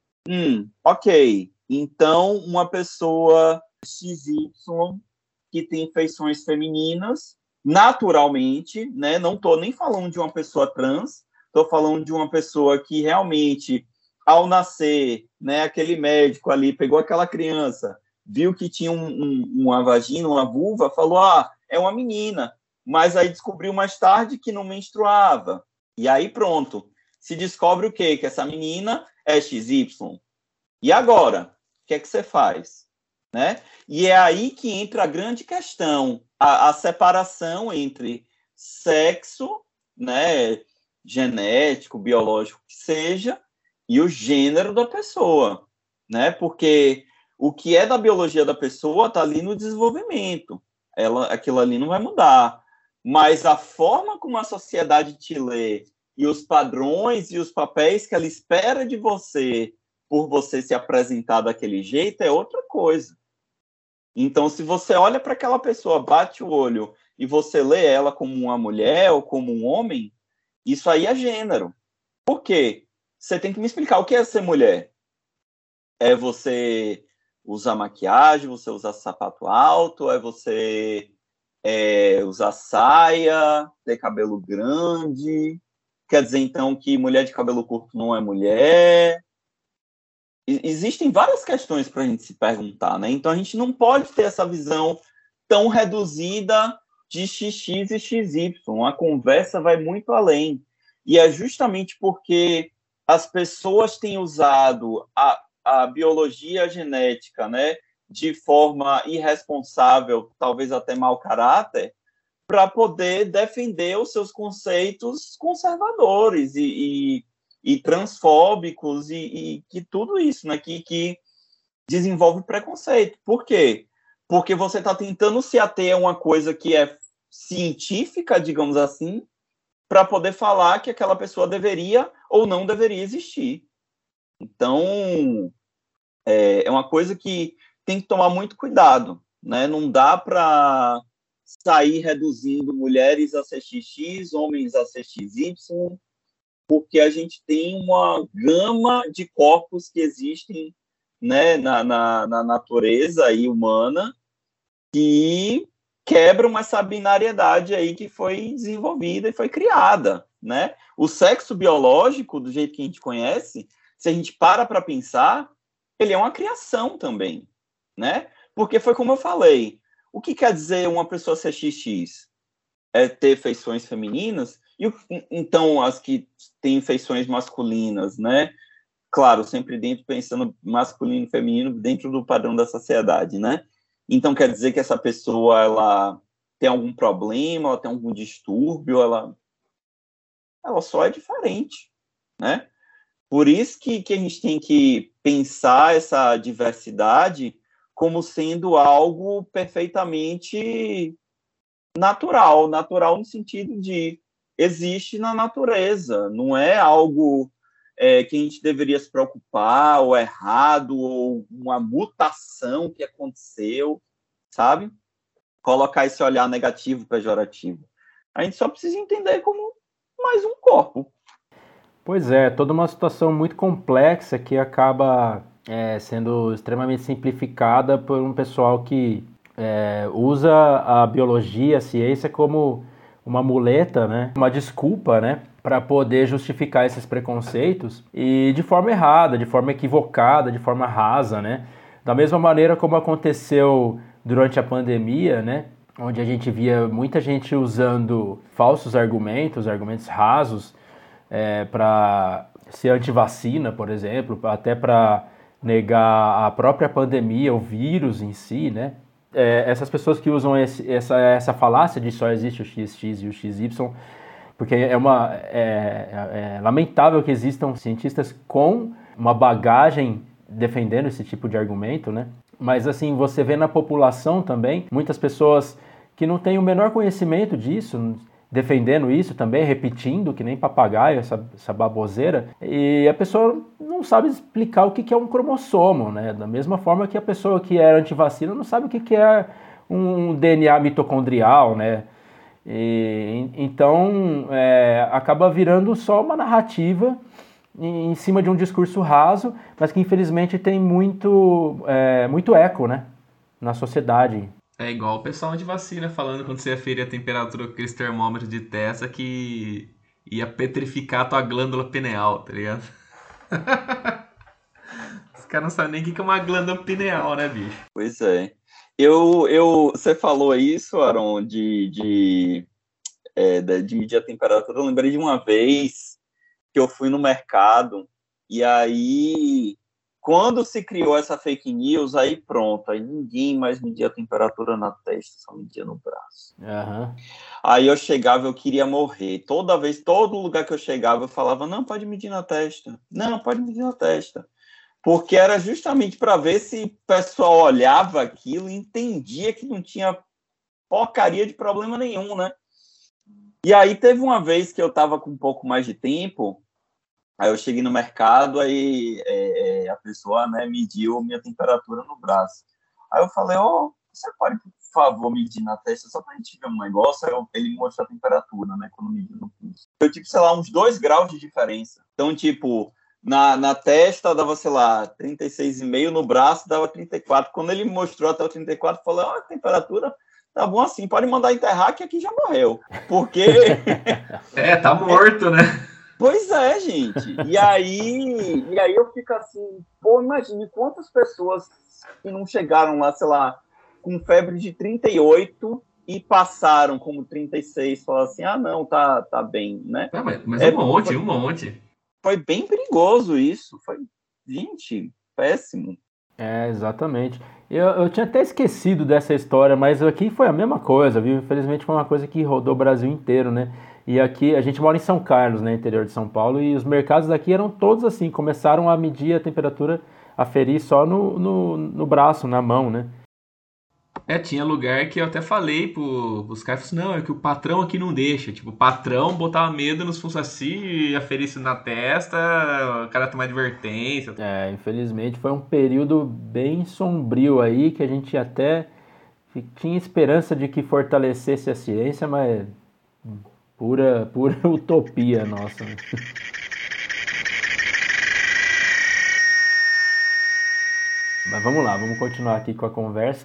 Ok. Então, uma pessoa XY que tem feições femininas, naturalmente, né? Não estou nem falando de uma pessoa trans, estou falando de uma pessoa que realmente, ao nascer, né, aquele médico ali pegou aquela criança, viu que tinha uma vagina, uma vulva, falou, é uma menina, mas aí descobriu mais tarde que não menstruava. E aí pronto, se descobre o quê? Que essa menina é XY. E agora? O que é que você faz? Né? E é aí que entra a grande questão, a separação entre sexo, né, genético, biológico, que seja, e o gênero da pessoa, né? Porque o que é da biologia da pessoa está ali no desenvolvimento. Aquilo ali não vai mudar. Mas a forma como a sociedade te lê e os padrões e os papéis que ela espera de você por você se apresentar daquele jeito é outra coisa. Então, se você olha para aquela pessoa, bate o olho e você lê ela como uma mulher ou como um homem, isso aí é gênero. Por quê? Você tem que me explicar o que é ser mulher. É você usar maquiagem, você usar sapato alto, é você usar saia, ter cabelo grande. Quer dizer, então, que mulher de cabelo curto não é mulher. Existem várias questões para a gente se perguntar, né? Então, a gente não pode ter essa visão tão reduzida de XX e XY. A conversa vai muito além. E é justamente porque as pessoas têm usado a biologia genética, né, de forma irresponsável, talvez até mau caráter, para poder defender os seus conceitos conservadores e transfóbicos e que tudo isso, né, que desenvolve preconceito. Por quê? Porque você está tentando se ater a uma coisa que é científica, digamos assim, para poder falar que aquela pessoa deveria ou não deveria existir. Então, é uma coisa que tem que tomar muito cuidado, né? Não dá para sair reduzindo mulheres a CXX, homens a CXY, porque a gente tem uma gama de corpos que existem, né, na natureza aí humana, que quebram essa binariedade aí que foi desenvolvida e foi criada, né? O sexo biológico, do jeito que a gente conhece, se a gente para pensar, ele é uma criação também, né? Porque foi como eu falei, o que quer dizer uma pessoa ser XX? É ter feições femininas, e então as que têm feições masculinas, né? Claro, sempre pensando masculino e feminino dentro do padrão da sociedade, né? Então quer dizer que essa pessoa, ela tem algum problema, ela tem algum distúrbio, ela só é diferente, né? Por isso que a gente tem que pensar essa diversidade como sendo algo perfeitamente natural no sentido de existe na natureza, não é algo que a gente deveria se preocupar, ou errado, ou uma mutação que aconteceu, sabe? Colocar esse olhar negativo, pejorativo. A gente só precisa entender como mais um corpo. Pois é, toda uma situação muito complexa que acaba sendo extremamente simplificada por um pessoal que usa a biologia, a ciência como uma muleta, né? Uma desculpa, né? Para poder justificar esses preconceitos e de forma errada, de forma equivocada, de forma rasa, né? Da mesma maneira como aconteceu durante a pandemia, né? Onde a gente via muita gente usando falsos argumentos rasos, para ser antivacina, por exemplo, até para negar a própria pandemia, o vírus em si, né? Essas pessoas que usam essa falácia de só existe o XX e o XY, porque é lamentável que existam cientistas com uma bagagem defendendo esse tipo de argumento, né? Mas assim, você vê na população também muitas pessoas que não têm o menor conhecimento disso, defendendo isso também, repetindo, que nem papagaio, essa baboseira, e a pessoa não sabe explicar o que é um cromossomo, né? Da mesma forma que a pessoa que é antivacina não sabe o que é um DNA mitocondrial, né? Então, acaba virando só uma narrativa em cima de um discurso raso, mas que infelizmente tem muito eco, né? Na sociedade. É igual o pessoal de vacina falando quando você aferia a temperatura com aqueles termômetros de testa que ia petrificar a tua glândula pineal, tá ligado? Os caras não sabem nem o que é uma glândula pineal, né, bicho? Pois é. Você falou isso, Aaron, de medir a temperatura. Eu lembrei de uma vez que eu fui no mercado e aí... Quando se criou essa fake news, aí pronto, aí ninguém mais media a temperatura na testa, só media no braço. Uhum. Aí eu chegava, eu queria morrer. Todo lugar que eu chegava, eu falava, não, pode medir na testa. Não, pode medir na testa. Porque era justamente para ver se o pessoal olhava aquilo e entendia que não tinha porcaria de problema nenhum, né? E aí teve uma vez que eu estava com um pouco mais de tempo. Aí eu cheguei no mercado, aí a pessoa, né, mediu minha temperatura no braço. Aí eu falei, você pode, por favor, medir na testa, só pra gente ver um negócio? Aí ele me mostrou a temperatura, né, quando mediu no pulso. Eu, sei lá, uns 2 graus de diferença. Então, na testa dava, sei lá, 36,5, no braço dava 34. Quando ele me mostrou até o 34, eu falei, a temperatura tá bom assim, pode mandar enterrar que aqui já morreu. Porque... tá morto, né? Pois é, gente. E aí eu fico assim, imagine quantas pessoas que não chegaram lá, sei lá, com febre de 38 e passaram como 36, falaram assim, não, tá bem, né? Mas um monte. Foi bem perigoso isso. Foi, gente, péssimo. Exatamente. Eu tinha até esquecido dessa história, mas aqui foi a mesma coisa, viu? Infelizmente foi uma coisa que rodou o Brasil inteiro, né? E aqui, a gente mora em São Carlos, né, interior de São Paulo, e os mercados daqui eram todos assim, começaram a medir a temperatura, aferir só no braço, na mão, né? Tinha lugar que eu até falei pros caras, não, é que o patrão aqui não deixa. Tipo, o patrão botava medo nos funcionários, aferir isso na testa, o cara tomar advertência. Infelizmente foi um período bem sombrio aí, que a gente até tinha esperança de que fortalecesse a ciência, mas... Pura utopia nossa. Mas vamos lá, vamos continuar aqui com a conversa.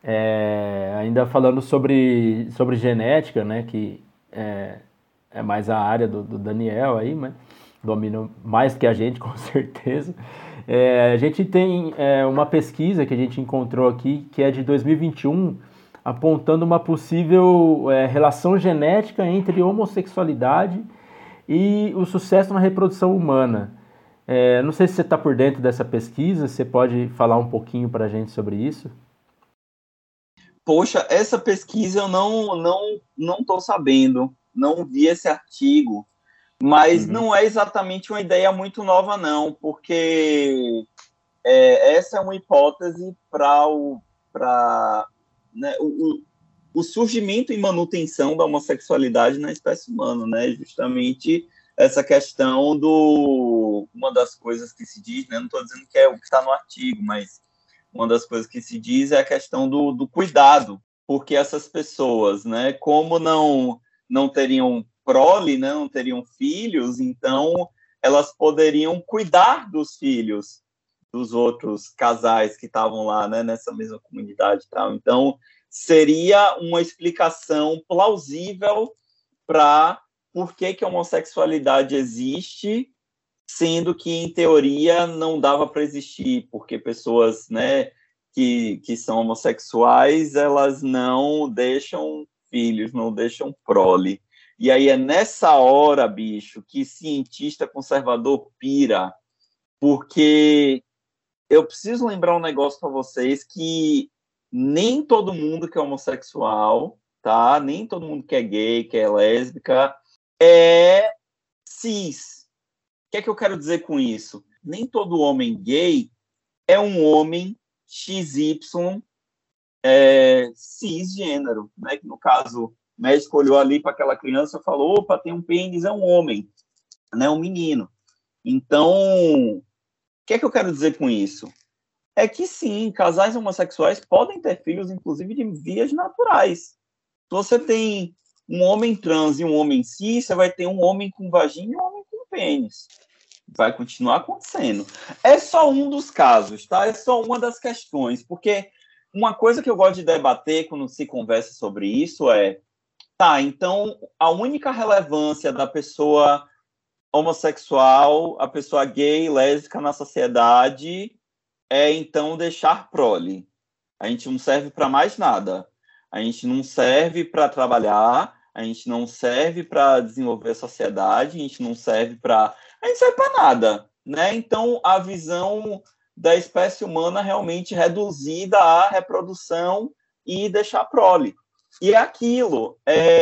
Ainda falando sobre genética, né, que é mais a área do Daniel aí, mas domina mais que a gente, com certeza. A gente tem uma pesquisa que a gente encontrou aqui, que é de 2021, apontando uma possível relação genética entre homossexualidade e o sucesso na reprodução humana. Não sei se você está por dentro dessa pesquisa, você pode falar um pouquinho para a gente sobre isso? Poxa, essa pesquisa eu não estou sabendo, não vi esse artigo, mas não é exatamente uma ideia muito nova, não, porque essa é uma hipótese para né, o surgimento e manutenção da homossexualidade na espécie humana, né? Justamente essa questão uma das coisas que se diz, né? Não estou dizendo que é o que está no artigo, mas uma das coisas que se diz é a questão do cuidado, porque essas pessoas, né, como não teriam prole, né, não teriam filhos, então elas poderiam cuidar dos filhos dos outros casais que estavam lá, né, nessa mesma comunidade e tal. Então, seria uma explicação plausível para por que a homossexualidade existe, sendo que, em teoria, não dava para existir, porque pessoas, né, que são homossexuais, elas não deixam filhos, não deixam prole. E aí é nessa hora, bicho, que cientista conservador pira, porque eu preciso lembrar um negócio para vocês, que nem todo mundo que é homossexual, tá? Nem todo mundo que é gay, que é lésbica, é cis. O que é que eu quero dizer com isso? Nem todo homem gay é um homem XY cisgênero, né? Que no caso, o médico olhou ali para aquela criança e falou: opa, tem um pênis, é um homem, né? Um menino. Então, o que é que eu quero dizer com isso? É que sim, casais homossexuais podem ter filhos, inclusive de vias naturais. Se você tem um homem trans e um homem cis, você vai ter um homem com vagina e um homem com pênis. Vai continuar acontecendo. É só um dos casos, tá? É só uma das questões, porque uma coisa que eu gosto de debater quando se conversa sobre isso então a única relevância da pessoa homossexual, a pessoa gay, lésbica na sociedade então deixar prole. A gente não serve para mais nada. A gente não serve para trabalhar, a gente não serve para desenvolver a sociedade, a gente não serve para nada, né? Então, a visão da espécie humana realmente reduzida à reprodução e deixar prole. E aquilo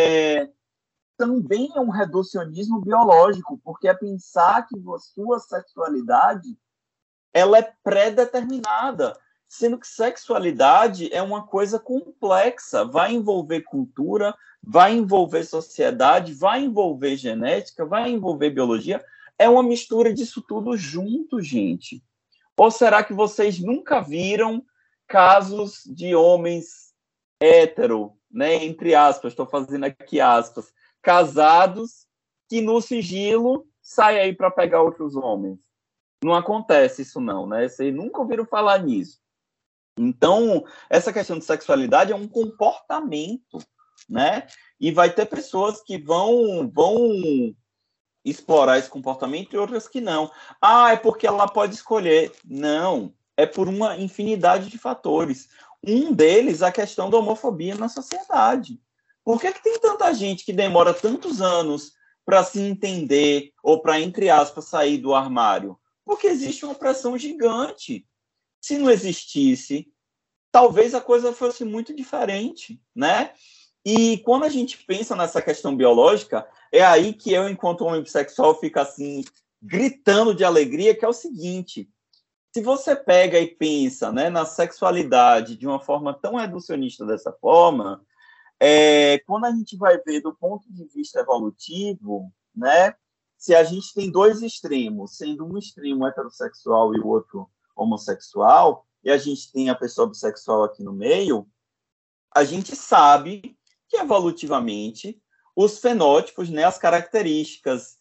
também é um reducionismo biológico, porque é pensar que a sua sexualidade ela é pré-determinada, sendo que sexualidade é uma coisa complexa, vai envolver cultura, vai envolver sociedade, vai envolver genética, vai envolver biologia, é uma mistura disso tudo junto, gente. Ou será que vocês nunca viram casos de homens hétero, né, entre aspas, estou fazendo aqui aspas, casados, que no sigilo saem aí para pegar outros homens? Não acontece isso não, né? Vocês nunca ouviram falar nisso. Então, essa questão de sexualidade é um comportamento, né? E vai ter pessoas que vão explorar esse comportamento e outras que não. É porque ela pode escolher. Não, é por uma infinidade de fatores. Um deles, a questão da homofobia na sociedade. Por que tem tanta gente que demora tantos anos para se entender ou para, entre aspas, sair do armário? Porque existe uma pressão gigante. Se não existisse, talvez a coisa fosse muito diferente, né? E quando a gente pensa nessa questão biológica, é aí que eu, enquanto homem bissexual, fico assim, gritando de alegria, que é o seguinte: se você pega e pensa, né, na sexualidade de uma forma tão reducionista dessa forma, quando a gente vai ver do ponto de vista evolutivo, né, se a gente tem dois extremos, sendo um extremo heterossexual e o outro homossexual, e a gente tem a pessoa bissexual aqui no meio, a gente sabe que evolutivamente os fenótipos, né, as características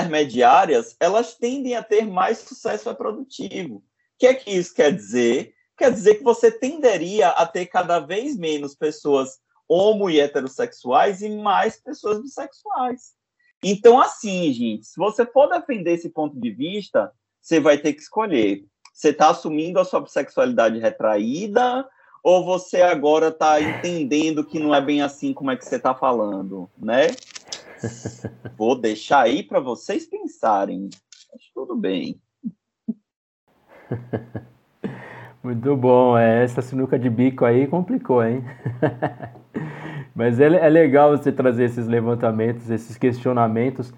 intermediárias, elas tendem a ter mais sucesso reprodutivo. O que é que isso quer dizer? quer dizer que você tenderia a ter cada vez menos pessoas homo e heterossexuais e mais pessoas bissexuais. Então, assim, gente, se você for defender esse ponto de vista, você vai ter que escolher. Você está assumindo a sua bissexualidade retraída ou você agora está entendendo que não é bem assim como é que você está falando, né? Vou deixar aí para vocês pensarem. Mas tudo bem. Muito bom. Essa sinuca de bico aí complicou, hein? Mas é legal você trazer esses levantamentos, esses questionamentos,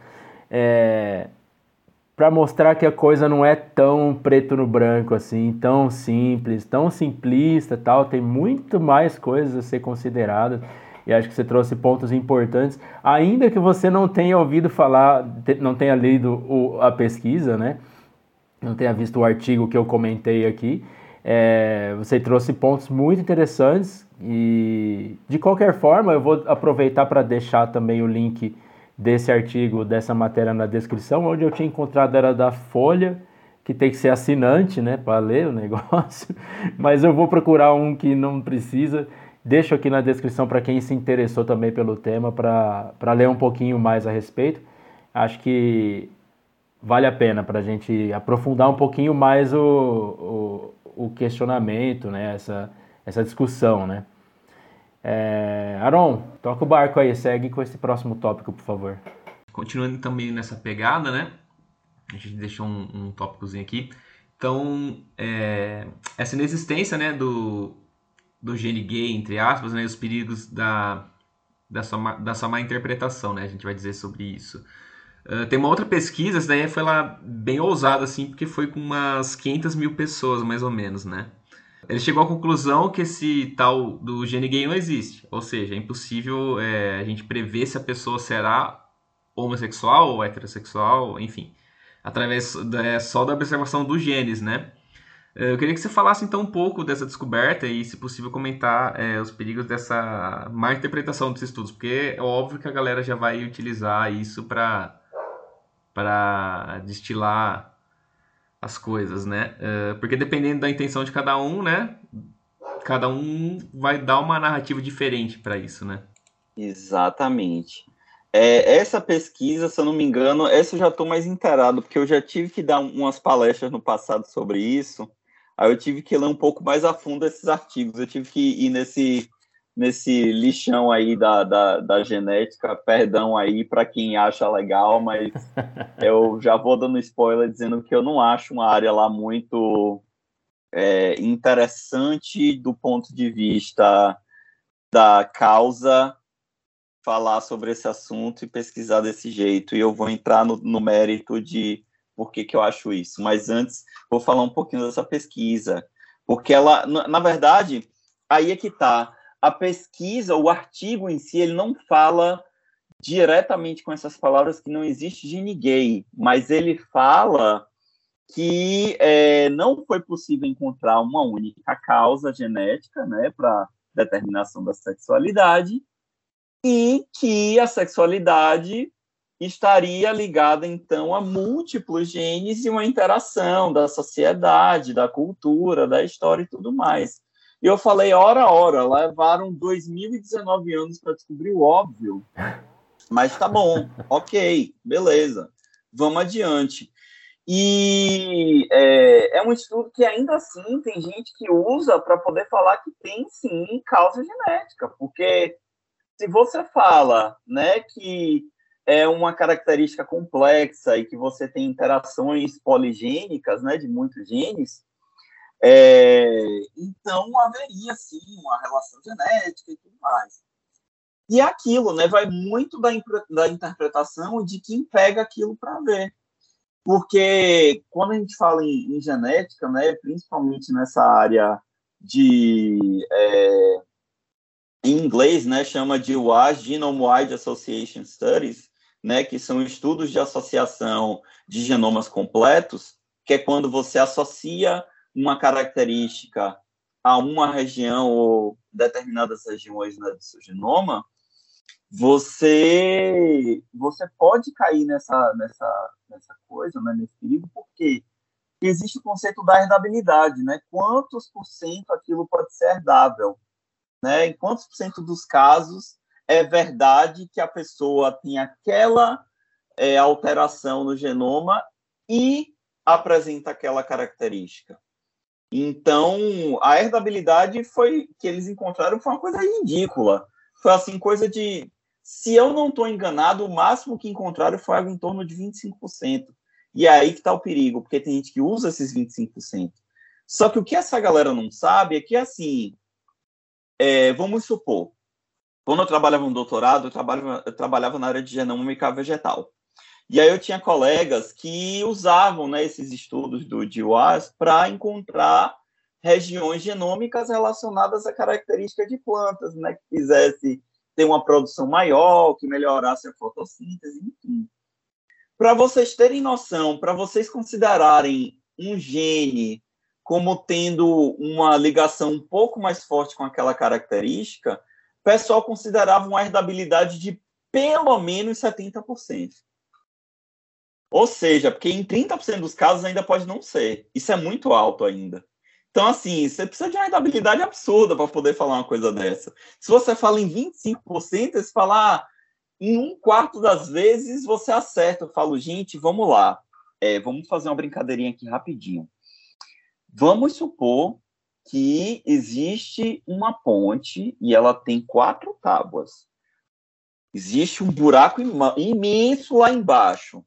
para mostrar que a coisa não é tão preto no branco assim, tão simples, tão simplista, tal. Tem muito mais coisas a ser consideradas. E acho que você trouxe pontos importantes, ainda que você não tenha ouvido falar, não tenha lido a pesquisa, né? Não tenha visto o artigo que eu comentei aqui. Você trouxe pontos muito interessantes e, de qualquer forma, eu vou aproveitar para deixar também o link desse artigo, dessa matéria na descrição. Onde eu tinha encontrado era da Folha, que tem que ser assinante, né, para ler o negócio, mas eu vou procurar um que não precisa. Deixo aqui na descrição para quem se interessou também pelo tema, para ler um pouquinho mais a respeito. Acho que vale a pena para a gente aprofundar um pouquinho mais o questionamento, né? Essa discussão, né? Aron, toca o barco aí, segue com esse próximo tópico, por favor. Continuando também nessa pegada, né? A gente deixou um tópicozinho aqui. Então, essa inexistência, né, do gene gay, entre aspas, né, os perigos da sua má interpretação, né? A gente vai dizer sobre isso. Tem uma outra pesquisa, essa daí foi lá bem ousada, assim, porque foi com umas 500 mil pessoas, mais ou menos, né? Ele chegou à conclusão que esse tal do gene gay não existe. Ou seja, é impossível a gente prever se a pessoa será homossexual ou heterossexual, enfim. Através só da observação dos genes, né? Eu queria que você falasse então um pouco dessa descoberta e, se possível, comentar os perigos dessa má interpretação desses estudos, porque é óbvio que a galera já vai utilizar isso para destilar as coisas, né? Porque dependendo da intenção de cada um, né? Cada um vai dar uma narrativa diferente para isso, né? Exatamente. Essa pesquisa, se eu não me engano, essa eu já estou mais inteirado, porque eu já tive que dar umas palestras no passado sobre isso, aí eu tive que ler um pouco mais a fundo esses artigos, eu tive que ir nesse lixão aí da genética, perdão aí para quem acha legal, mas eu já vou dando spoiler dizendo que eu não acho uma área lá muito interessante do ponto de vista da causa falar sobre esse assunto e pesquisar desse jeito, e eu vou entrar no mérito de por que eu acho isso, mas antes vou falar um pouquinho dessa pesquisa, porque ela, na verdade, aí é que está, a pesquisa, o artigo em si, ele não fala diretamente com essas palavras que não existe gene gay, mas ele fala que não foi possível encontrar uma única causa genética, né, para determinação da sexualidade, e que a sexualidade estaria ligada, então, a múltiplos genes e uma interação da sociedade, da cultura, da história e tudo mais. E eu falei, ora, levaram 2019 anos para descobrir o óbvio, mas tá bom, ok, beleza, vamos adiante. E é um estudo que ainda assim tem gente que usa para poder falar que tem sim causa genética, porque se você fala, né, que é uma característica complexa e que você tem interações poligênicas, né, de muitos genes, então haveria sim uma relação genética e tudo mais. E aquilo, né, vai muito da interpretação de quem pega aquilo para ver. Porque quando a gente fala em genética, né, principalmente nessa área de em inglês, né, chama de WAS, Genome-Wide Association Studies, né, que são estudos de associação de genomas completos, que é quando você associa uma característica a uma região ou determinadas regiões, né, do seu genoma, você pode cair nessa coisa, né, nesse perigo, porque existe o conceito da herdabilidade, né? Quantos por cento aquilo pode ser herdável, né? Em quantos por cento dos casos é verdade que a pessoa tem aquela alteração no genoma e apresenta aquela característica. Então, a herdabilidade que eles encontraram foi uma coisa ridícula. Foi assim, coisa de... Se eu não estou enganado, o máximo que encontraram foi algo em torno de 25%. E é aí que está o perigo, porque tem gente que usa esses 25%. Só que o que essa galera não sabe é que, assim, vamos supor, quando eu trabalhava no doutorado, eu trabalhava na área de genômica vegetal. E aí eu tinha colegas que usavam, né, esses estudos do GWAS para encontrar regiões genômicas relacionadas a características de plantas, né, que fizesse ter uma produção maior, que melhorasse a fotossíntese, enfim. Para vocês terem noção, para vocês considerarem um gene como tendo uma ligação um pouco mais forte com aquela característica, o pessoal considerava uma herdabilidade de pelo menos 70%. Ou seja, porque em 30% dos casos ainda pode não ser. Isso é muito alto ainda. Então, assim, você precisa de uma herdabilidade absurda para poder falar uma coisa dessa. Se você fala em 25%, você fala, em 1/4 das vezes você acerta. Eu falo, gente, vamos lá. Vamos fazer uma brincadeirinha aqui rapidinho. Vamos supor que existe uma ponte e ela tem 4 tábuas. Existe um buraco imenso lá embaixo.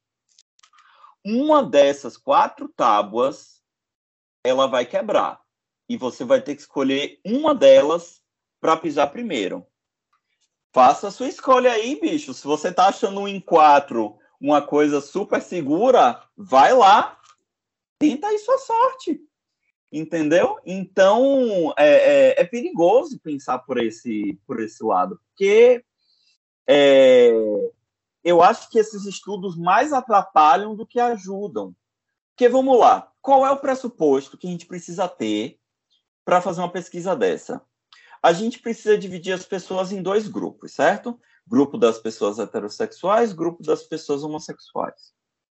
Uma dessas 4 tábuas, ela vai quebrar. E você vai ter que escolher uma delas para pisar primeiro. Faça a sua escolha aí, bicho. Se você tá achando um em 4 uma coisa super segura, vai lá. Tenta aí sua sorte. Entendeu? Então, é perigoso pensar por esse lado. Porque eu acho que esses estudos mais atrapalham do que ajudam. Porque, vamos lá, qual é o pressuposto que a gente precisa ter para fazer uma pesquisa dessa? A gente precisa dividir as pessoas em 2 grupos, certo? Grupo das pessoas heterossexuais, grupo das pessoas homossexuais.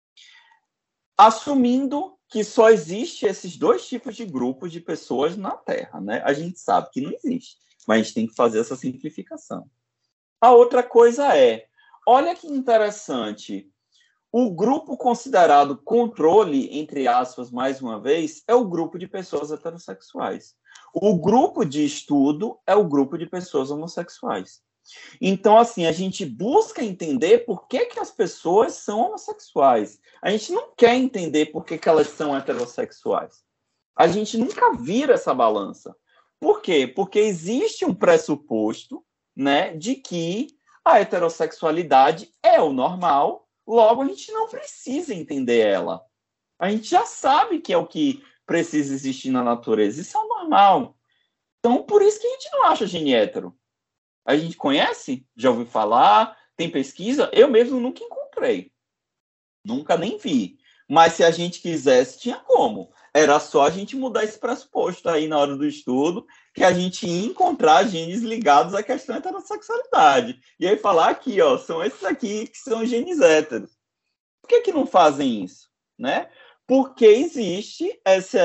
Assumindo que só existe esses 2 tipos de grupos de pessoas na Terra, né? A gente sabe que não existe, mas a gente tem que fazer essa simplificação. A outra coisa olha que interessante, o grupo considerado controle, entre aspas, mais uma vez, é o grupo de pessoas heterossexuais. O grupo de estudo é o grupo de pessoas homossexuais. Então, assim, a gente busca entender por que as pessoas são homossexuais. A gente não quer entender por que elas são heterossexuais. A gente nunca vira essa balança. Por quê? Porque existe um pressuposto, né, de que a heterossexualidade é o normal, logo a gente não precisa entender ela. A gente já sabe que é o que precisa existir na natureza. Isso é o normal. Então, por isso que a gente não acha gene hétero. A gente conhece? Já ouviu falar? Tem pesquisa? Eu mesmo nunca encontrei. Nunca nem vi. Mas se a gente quisesse, tinha como. Era só a gente mudar esse pressuposto aí na hora do estudo, que a gente ia encontrar genes ligados à questão da heterossexualidade. E aí falar aqui, ó, são esses aqui que são genes héteros. Por que não fazem isso? Né? Porque existe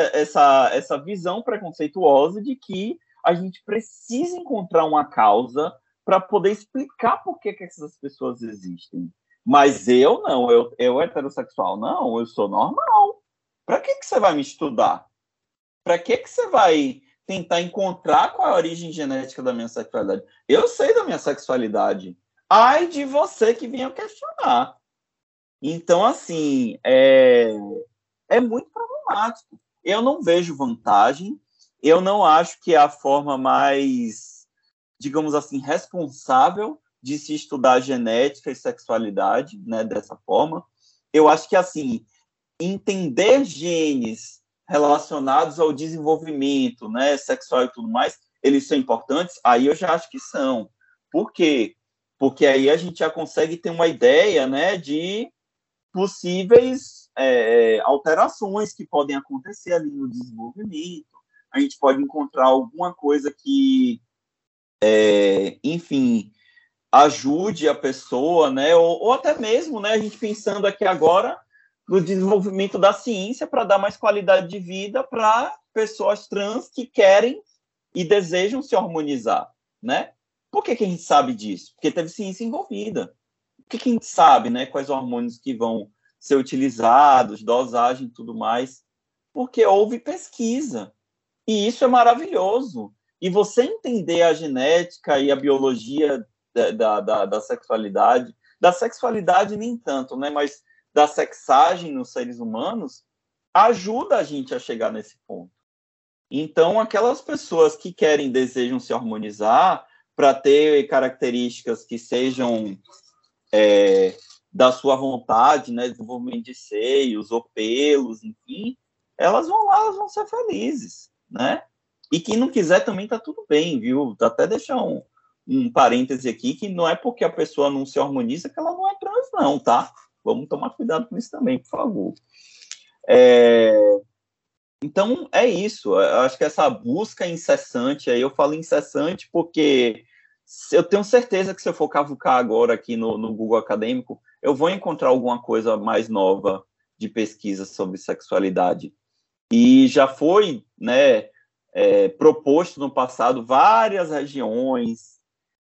essa visão preconceituosa de que a gente precisa encontrar uma causa para poder explicar por que essas pessoas existem. Mas eu não, eu heterossexual, não, eu sou normal. Para que você vai me estudar? Para que você vai tentar encontrar qual é a origem genética da minha sexualidade? Eu sei da minha sexualidade. Ai de você que venha questionar. Então, assim, é muito problemático. Eu não vejo vantagem. Eu não acho que é a forma mais, digamos assim, responsável de se estudar genética e sexualidade, né, dessa forma. Eu acho que, assim, entender genes relacionados ao desenvolvimento, né, sexual e tudo mais, eles são importantes? Aí eu já acho que são. Por quê? Porque aí a gente já consegue ter uma ideia, né, de possíveis alterações que podem acontecer ali no desenvolvimento. A gente pode encontrar alguma coisa que, enfim, ajude a pessoa, né? Ou até mesmo, né, a gente pensando aqui agora, no desenvolvimento da ciência para dar mais qualidade de vida para pessoas trans que querem e desejam se hormonizar, né? Por que a gente sabe disso? Porque teve ciência envolvida. Por que a gente sabe, né, quais hormônios que vão ser utilizados, dosagem e tudo mais? Porque houve pesquisa. E isso é maravilhoso. E você entender a genética e a biologia da sexualidade nem tanto, né? Mas da sexagem nos seres humanos, ajuda a gente a chegar nesse ponto. Então, aquelas pessoas que desejam se harmonizar para ter características que sejam da sua vontade, né? Desenvolvimento de seios ou pelos, enfim, elas vão lá, elas vão ser felizes, né? E quem não quiser também tá tudo bem, viu? Até deixar um parêntese aqui, que não é porque a pessoa não se harmoniza que ela não é trans, não, tá? Vamos tomar cuidado com isso também, por favor. Então, é isso. Eu acho que essa busca incessante, aí eu falo incessante porque eu tenho certeza que se eu for cavucar agora aqui no Google Acadêmico, eu vou encontrar alguma coisa mais nova de pesquisa sobre sexualidade. E já foi, né, proposto no passado várias regiões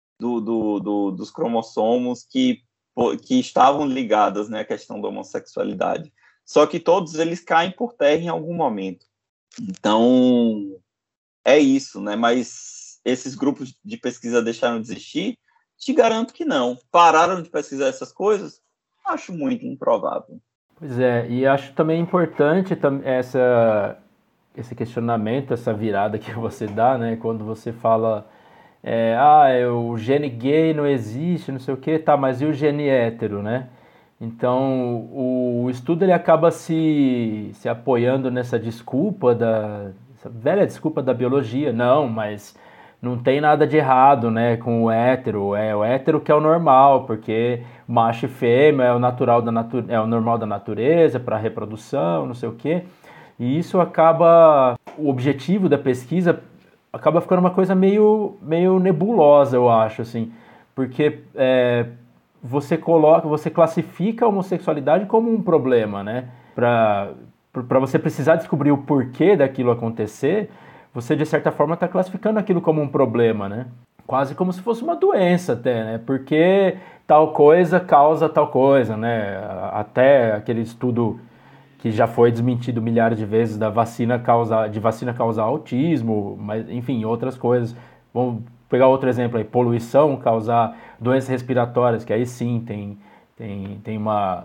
dos cromossomos que estavam ligadas, né, à questão da homossexualidade. Só que todos eles caem por terra em algum momento. Então, é isso, né? Mas esses grupos de pesquisa deixaram de existir? Te garanto que não. Pararam de pesquisar essas coisas? Acho muito improvável. Pois é, e acho também importante esse questionamento, essa virada que você dá, né? Quando você fala, o gene gay não existe, não sei o que, tá, mas e o gene hétero, né? Então, o estudo ele acaba se apoiando nessa desculpa, essa velha desculpa da biologia. Não, mas não tem nada de errado, né, com o hétero. É o hétero que é o normal, porque macho e fêmea é o natural é o normal da natureza para reprodução, não sei o quê. E isso acaba, o objetivo da pesquisa acaba ficando uma coisa meio nebulosa, eu acho, assim, porque você classifica a homossexualidade como um problema, né? Para você precisar descobrir o porquê daquilo acontecer, você de certa forma está classificando aquilo como um problema, né? Quase como se fosse uma doença até, né? Porque tal coisa causa tal coisa, né? Até aquele estudo que já foi desmentido milhares de vezes de vacina causar autismo, mas enfim, outras coisas. Vamos pegar outro exemplo aí, poluição causar doenças respiratórias, que aí sim tem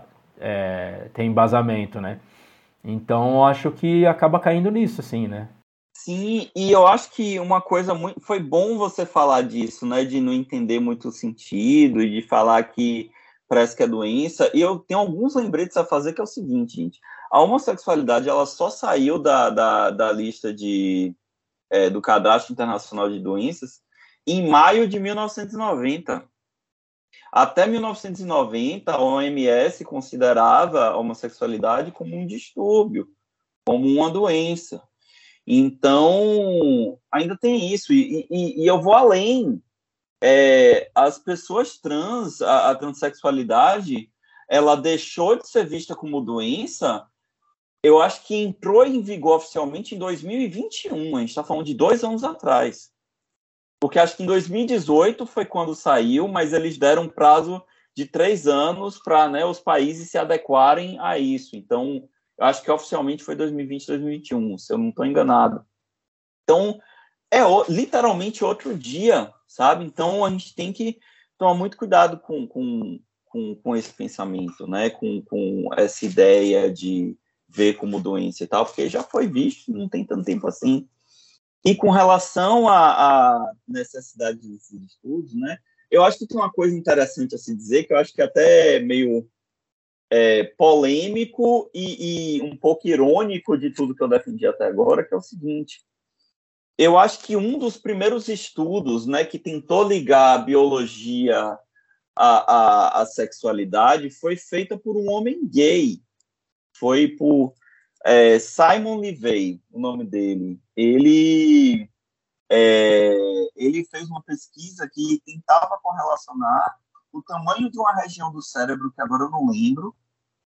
embasamento, né? Então, eu acho que acaba caindo nisso, assim, né? Sim, e eu acho que uma coisa muito... Foi bom você falar disso, né? De não entender muito o sentido e de falar que parece que é doença. E eu tenho alguns lembretes a fazer, que é o seguinte, gente. A homossexualidade, ela só saiu da lista do Cadastro Internacional de Doenças em maio de 1990. Até 1990, a OMS considerava a homossexualidade como um distúrbio, como uma doença. Então, ainda tem isso. E eu vou além. As pessoas trans, a transexualidade, ela deixou de ser vista como doença. Eu acho que entrou em vigor oficialmente em 2021. A gente está falando de 2 anos atrás. Porque acho que em 2018 foi quando saiu, mas eles deram um prazo de 3 anos para, né, os países se adequarem a isso. Então, eu acho que oficialmente foi 2020, 2021, se eu não estou enganado. Então, literalmente outro dia, sabe? Então, a gente tem que tomar muito cuidado com esse pensamento, né? Com essa ideia de ver como doença e tal, porque já foi visto, não tem tanto tempo assim. E com relação à necessidade desses estudos, né? Eu acho que tem uma coisa interessante a se dizer, que eu acho que até é meio polêmico e um pouco irônico de tudo que eu defendi até agora, que é o seguinte: eu acho que um dos primeiros estudos, né, que tentou ligar a biologia à sexualidade foi feita por um homem gay. Foi por Simon Levey, o nome dele. Ele fez uma pesquisa que tentava correlacionar o tamanho de uma região do cérebro, que agora eu não lembro,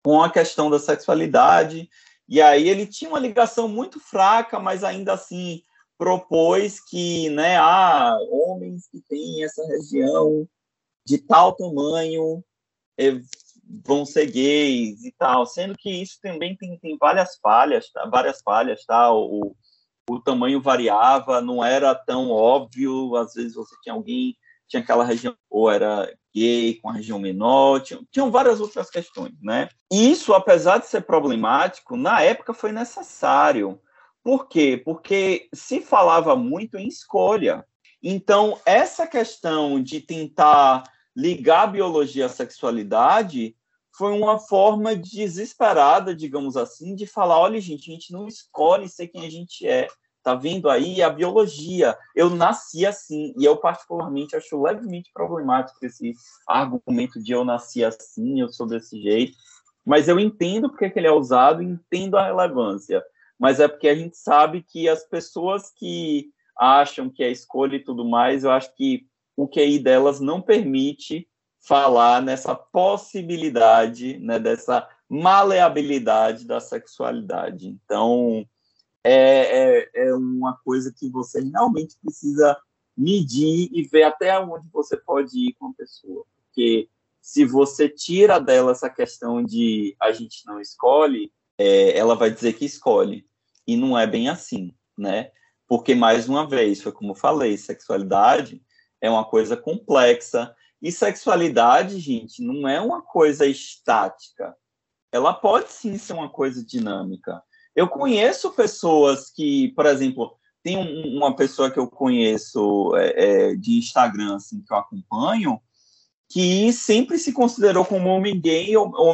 com a questão da sexualidade, e aí ele tinha uma ligação muito fraca, mas ainda assim propôs que, né, homens que têm essa região de tal tamanho vão ser gays e tal, sendo que isso também tem várias falhas, tá? O tamanho variava, não era tão óbvio, às vezes você tinha aquela região, ou era gay com a região menor, tinham várias outras questões, né? Isso, apesar de ser problemático, na época foi necessário. Por quê? Porque se falava muito em escolha. Então, essa questão de tentar ligar a biologia à sexualidade foi uma forma desesperada, digamos assim, de falar, olha, gente, a gente não escolhe ser quem a gente é. Tá vendo aí a biologia? Eu nasci assim, e eu particularmente acho levemente problemático esse argumento de eu nasci assim, eu sou desse jeito, mas eu entendo porque que ele é usado, entendo a relevância, mas é porque a gente sabe que as pessoas que acham que é escolha e tudo mais, eu acho que o QI delas não permite falar nessa possibilidade, né, dessa maleabilidade da sexualidade. Então, é uma coisa que você realmente precisa medir e ver até onde você pode ir com a pessoa. Porque se você tira dela essa questão de a gente não escolhe, ela vai dizer que escolhe. E não é bem assim, né? Porque, mais uma vez, foi como eu falei, sexualidade é uma coisa complexa. E sexualidade, gente, não é uma coisa estática. Ela pode, sim, ser uma coisa dinâmica. Eu conheço pessoas que, por exemplo, tem uma pessoa que eu conheço de Instagram, assim, que eu acompanho, que sempre se considerou como homem gay,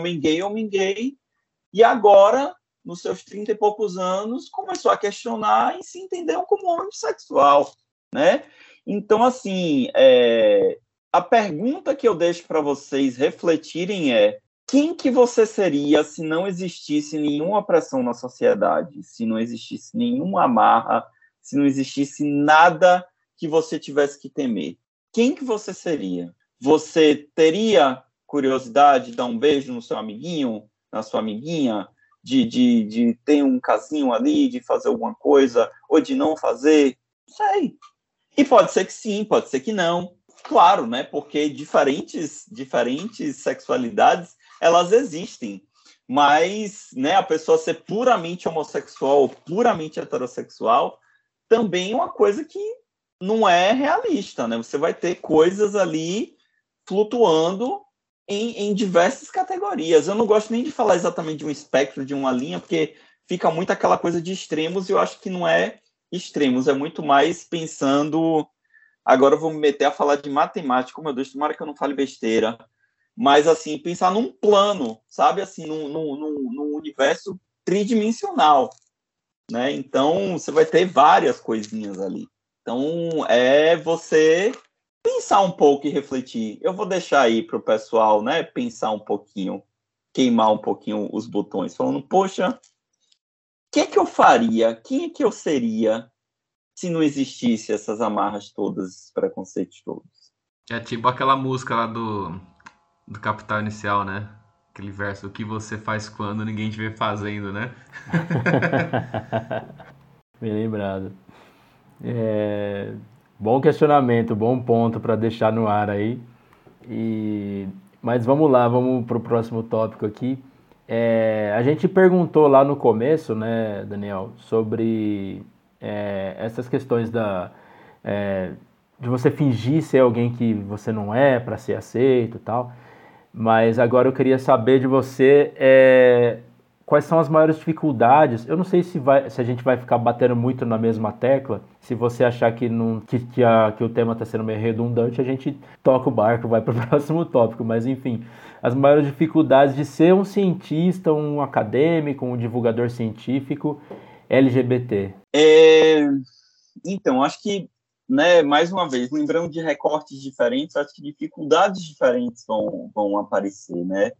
e agora, nos seus 30 e poucos anos, começou a questionar e se entendeu como homossexual, né? Então, assim, a pergunta que eu deixo para vocês refletirem é: quem que você seria se não existisse nenhuma opressão na sociedade, se não existisse nenhuma amarra, se não existisse nada que você tivesse que temer? Quem que você seria? Você teria curiosidade de dar um beijo no seu amiguinho, na sua amiguinha, de ter um casinho ali, de fazer alguma coisa, ou de não fazer? Não sei. E pode ser que sim, pode ser que não. Claro, né? Porque diferentes sexualidades elas existem, mas, né, a pessoa ser puramente homossexual ou puramente heterossexual também é uma coisa que não é realista, né? Você vai ter coisas ali flutuando em diversas categorias. Eu não gosto nem de falar exatamente de um espectro, de uma linha, porque fica muito aquela coisa de extremos, e eu acho que não é extremos, é muito mais pensando... Agora eu vou me meter a falar de matemática, meu Deus, tomara que eu não fale besteira. Mas, assim, pensar num plano, sabe? Assim, num universo tridimensional, né? Então, você vai ter várias coisinhas ali. Então, é você pensar um pouco e refletir. Eu vou deixar aí para o pessoal, né? Pensar um pouquinho, queimar um pouquinho os botões, falando, poxa, o que é que eu faria? Quem é que eu seria se não existisse essas amarras todas, esses preconceitos todos? É tipo aquela música lá do Capital Inicial, né? Aquele verso, o que você faz quando ninguém te vê fazendo, né? Bem lembrado. Bom questionamento, bom ponto para deixar no ar aí. Mas vamos lá, vamos para o próximo tópico aqui. A gente perguntou lá no começo, né, Daniel, sobre essas questões de você fingir ser alguém que você não é para ser aceito e tal. Mas agora eu queria saber de você quais são as maiores dificuldades. Eu não sei se a gente vai ficar batendo muito na mesma tecla. Se você achar que o tema está sendo meio redundante, a gente toca o barco, vai para o próximo tópico. Mas, enfim, as maiores dificuldades de ser um cientista, um acadêmico, um divulgador científico LGBT. Então, acho que, né, mais uma vez, lembrando de recortes diferentes, acho que dificuldades diferentes vão aparecer, né?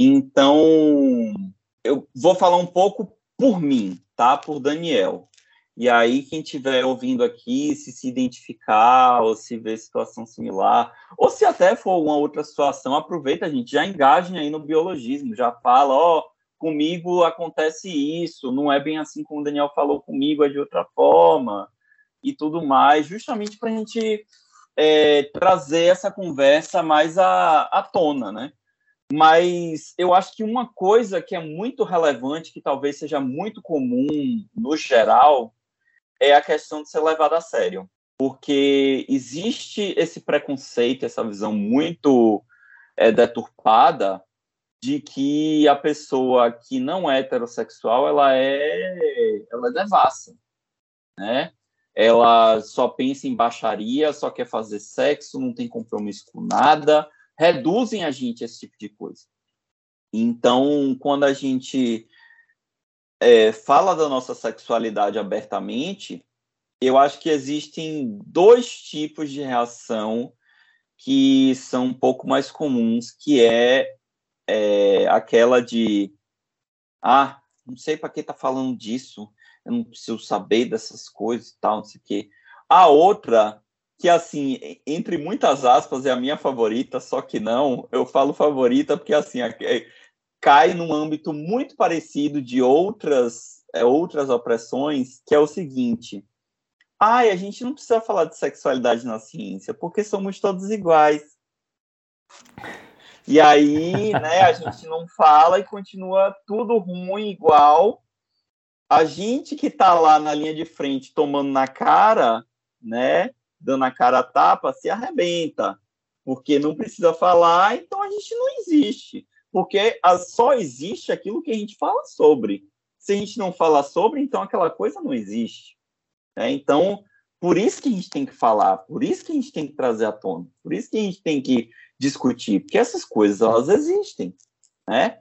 Então, eu vou falar um pouco por mim, tá? Por Daniel. E aí, quem estiver ouvindo aqui, se identificar, ou se vê situação similar, ou se até for uma outra situação, aproveita, gente, já engajem aí no biologismo, já fala, comigo acontece isso, não é bem assim como o Daniel falou comigo, é de outra forma, e tudo mais, justamente para a gente trazer essa conversa mais à tona, né? Mas eu acho que uma coisa que é muito relevante, que talvez seja muito comum no geral, é a questão de ser levado a sério. Porque existe esse preconceito, essa visão muito deturpada de que a pessoa que não é heterossexual, ela é devassa, né? Ela só pensa em baixaria, só quer fazer sexo, não tem compromisso com nada, reduzem a gente a esse tipo de coisa. Então, quando a gente fala da nossa sexualidade abertamente, eu acho que existem 2 tipos de reação que são um pouco mais comuns, que é aquela de não sei para que tá falando disso, eu não preciso saber dessas coisas e tal, não sei o quê. A outra, que assim, entre muitas aspas, é a minha favorita, só que não, eu falo favorita porque assim, cai num âmbito muito parecido de outras opressões, que é o seguinte: a gente não precisa falar de sexualidade na ciência, porque somos todos iguais. E aí, né, a gente não fala e continua tudo ruim, igual. A gente que está lá na linha de frente tomando na cara, né, dando a cara a tapa, se arrebenta. Porque não precisa falar, então a gente não existe. Porque só existe aquilo que a gente fala sobre. Se a gente não fala sobre, então aquela coisa não existe. Então, por isso que a gente tem que falar, por isso que a gente tem que trazer à tona, por isso que a gente tem que discutir, porque essas coisas, elas existem, né?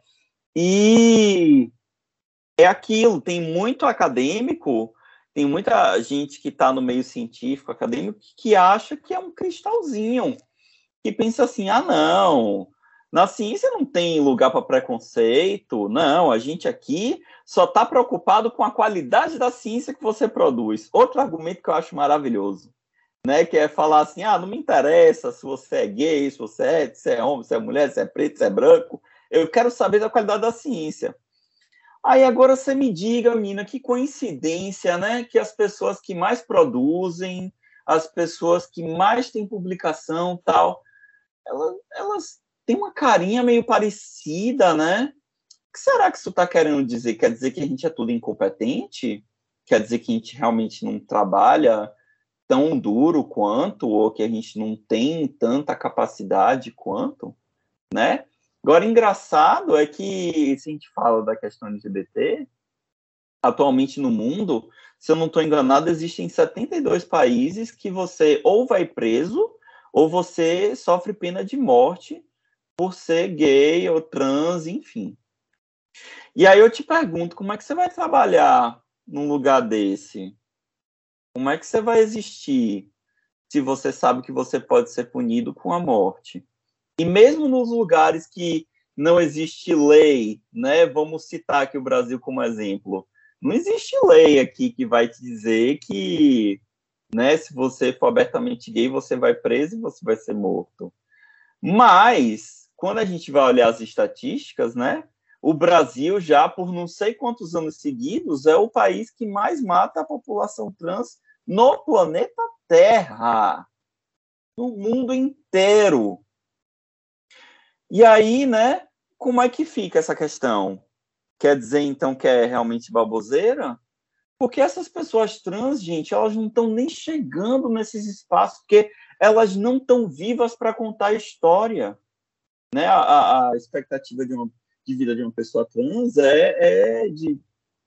E é aquilo, tem muito acadêmico, tem muita gente que está no meio científico, acadêmico, que acha que é um cristalzinho, que pensa assim, não, na ciência não tem lugar para preconceito, não, a gente aqui só está preocupado com a qualidade da ciência que você produz. Outro argumento que eu acho maravilhoso, né, que é falar assim, não me interessa se você é gay, se você é homem, se é mulher, se é preto, se é branco, eu quero saber da qualidade da ciência. Aí agora você me diga, mina, que coincidência, né, que as pessoas que mais produzem, as pessoas que mais têm publicação, tal, elas têm uma carinha meio parecida, né? O que será que isso está querendo dizer? Quer dizer que a gente é tudo incompetente? Quer dizer que a gente realmente não trabalha tão duro quanto, ou que a gente não tem tanta capacidade quanto, né? Agora, engraçado é que, se a gente fala da questão LGBT, atualmente no mundo, se eu não estou enganado, existem 72 países que você ou vai preso, ou você sofre pena de morte por ser gay ou trans, enfim. E aí eu te pergunto, como é que você vai trabalhar num lugar desse? Como é que você vai existir se você sabe que você pode ser punido com a morte? E mesmo nos lugares que não existe lei, né? Vamos citar aqui o Brasil como exemplo. Não existe lei aqui que vai te dizer que, né, se você for abertamente gay, você vai preso e você vai ser morto. Mas, quando a gente vai olhar as estatísticas, né? O Brasil, já por não sei quantos anos seguidos, é o país que mais mata a população trans no planeta Terra. No mundo inteiro. E aí, né, como é que fica essa questão? Quer dizer, então, que é realmente baboseira? Porque essas pessoas trans, gente, elas não estão nem chegando nesses espaços, porque elas não estão vivas para contar a história. Né? A expectativa de vida de uma pessoa trans é de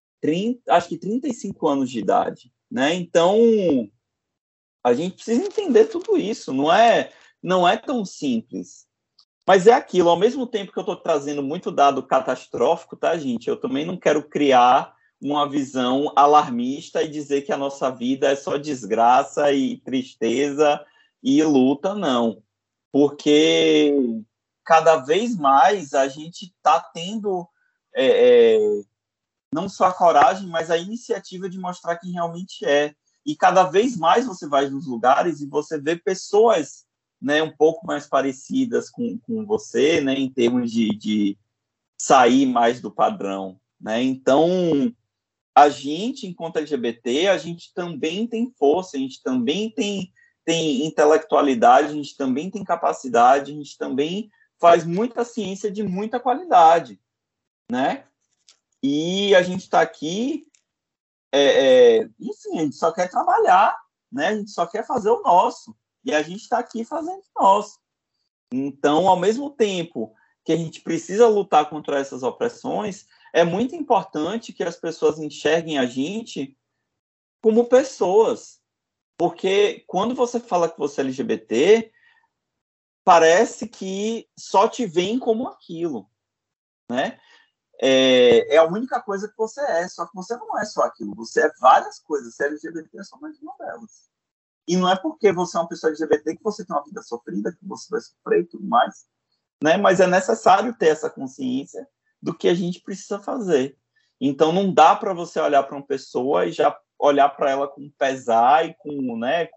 35 anos de idade. Né? Então, a gente precisa entender tudo isso. Não é tão simples. Mas é aquilo, ao mesmo tempo que eu estou trazendo muito dado catastrófico, tá, gente? Eu também não quero criar uma visão alarmista e dizer que a nossa vida é só desgraça e tristeza e luta, não. Porque cada vez mais a gente está tendo não só a coragem, mas a iniciativa de mostrar quem realmente é. E cada vez mais você vai nos lugares e você vê pessoas, né, um pouco mais parecidas com você, né, em termos de sair mais do padrão, né? Então, a gente, enquanto LGBT, a gente também tem força, a gente também tem intelectualidade, a gente também tem capacidade, a gente também faz muita ciência de muita qualidade, né? E a gente está aqui, enfim, a gente só quer trabalhar, né? A gente só quer fazer o nosso, e a gente está aqui fazendo o nosso. Então, ao mesmo tempo que a gente precisa lutar contra essas opressões, é muito importante que as pessoas enxerguem a gente como pessoas, porque quando você fala que você é LGBT, parece que só te veem como aquilo, né? É a única coisa que você é, só que você não é só aquilo, você é várias coisas, você é LGBT é só mais uma delas. E não é porque você é uma pessoa LGBT que você tem uma vida sofrida, que você vai sofrer e tudo mais, né? Mas é necessário ter essa consciência do que a gente precisa fazer. Então não dá para você olhar para uma pessoa e já olhar para ela com pesar e com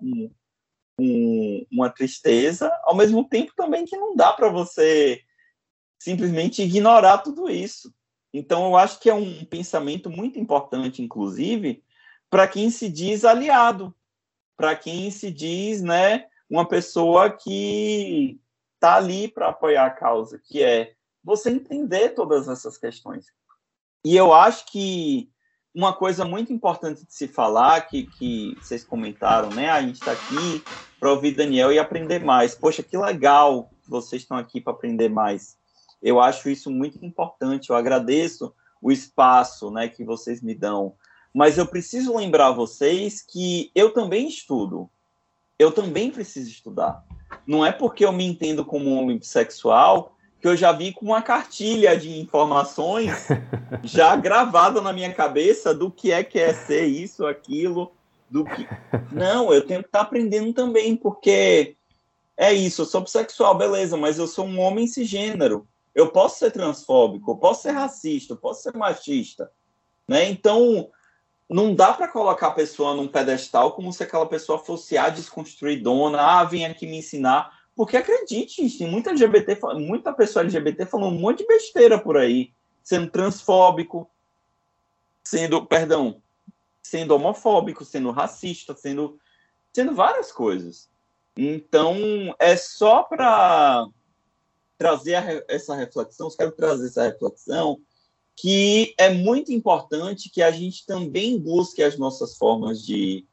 uma tristeza, ao mesmo tempo também que não dá para você simplesmente ignorar tudo isso. Então eu acho que é um pensamento muito importante, inclusive, para quem se diz aliado, para quem se diz, né, uma pessoa que está ali para apoiar a causa, que é você entender todas essas questões. E eu acho que uma coisa muito importante de se falar, que vocês comentaram, né? A gente está aqui para ouvir Daniel e aprender mais. Poxa, que legal que vocês estão aqui para aprender mais. Eu acho isso muito importante. Eu agradeço o espaço, né, que vocês me dão. Mas eu preciso lembrar vocês que eu também estudo. Eu também preciso estudar. Não é porque eu me entendo como um homem bissexual que eu já vi com uma cartilha de informações já gravada na minha cabeça do que é ser isso, aquilo, do que... Não, eu tenho que estar aprendendo também, porque é isso, eu sou bissexual, beleza, mas eu sou um homem cisgênero. Eu posso ser transfóbico, eu posso ser racista, eu posso ser machista, né? Então, não dá para colocar a pessoa num pedestal como se aquela pessoa fosse a desconstruidona, vem aqui me ensinar. Porque acredite, tem muita pessoa LGBT falando um monte de besteira por aí, sendo transfóbico, sendo homofóbico, sendo racista, sendo várias coisas. Então, é só para trazer essa reflexão, quero trazer essa reflexão, que é muito importante que a gente também busque as nossas formas de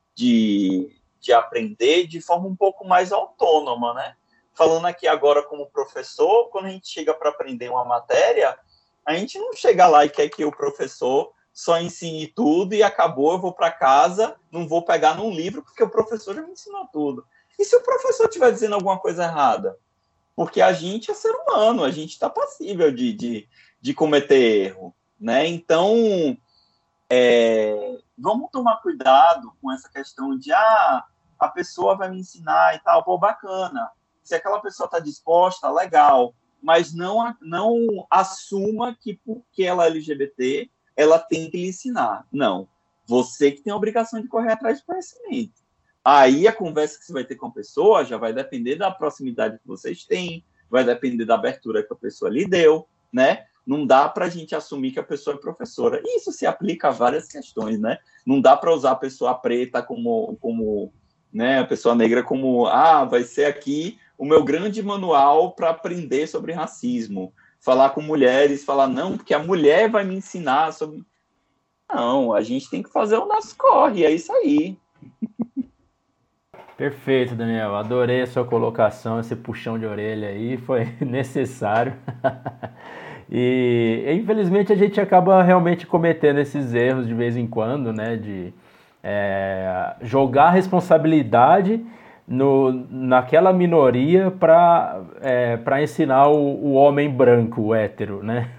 aprender de forma um pouco mais autônoma, né? Falando aqui agora como professor, quando a gente chega para aprender uma matéria, a gente não chega lá e quer que o professor só ensine tudo e acabou, eu vou para casa, não vou pegar num livro porque o professor já me ensinou tudo. E se o professor estiver dizendo alguma coisa errada? Porque a gente é ser humano, a gente está passível de cometer erro, né? Então, vamos tomar cuidado com essa questão de a pessoa vai me ensinar e tal, pô, bacana. Se aquela pessoa está disposta, legal, mas não assuma que porque ela é LGBT, ela tem que lhe ensinar. Não, você que tem a obrigação de correr atrás de conhecimento. Aí a conversa que você vai ter com a pessoa já vai depender da proximidade que vocês têm, vai depender da abertura que a pessoa lhe deu, né? Não dá para a gente assumir que a pessoa é professora. E isso se aplica a várias questões, né? Não dá para usar a pessoa preta como né, a pessoa negra como, vai ser aqui o meu grande manual para aprender sobre racismo. Falar com mulheres, falar, não, porque a mulher vai me ensinar sobre... Não, a gente tem que fazer o nosso corre, é isso aí. Perfeito, Daniel. Adorei a sua colocação, esse puxão de orelha aí, foi necessário. E infelizmente a gente acaba realmente cometendo esses erros de vez em quando, né, de jogar a responsabilidade naquela minoria para ensinar o homem branco, o hétero, né?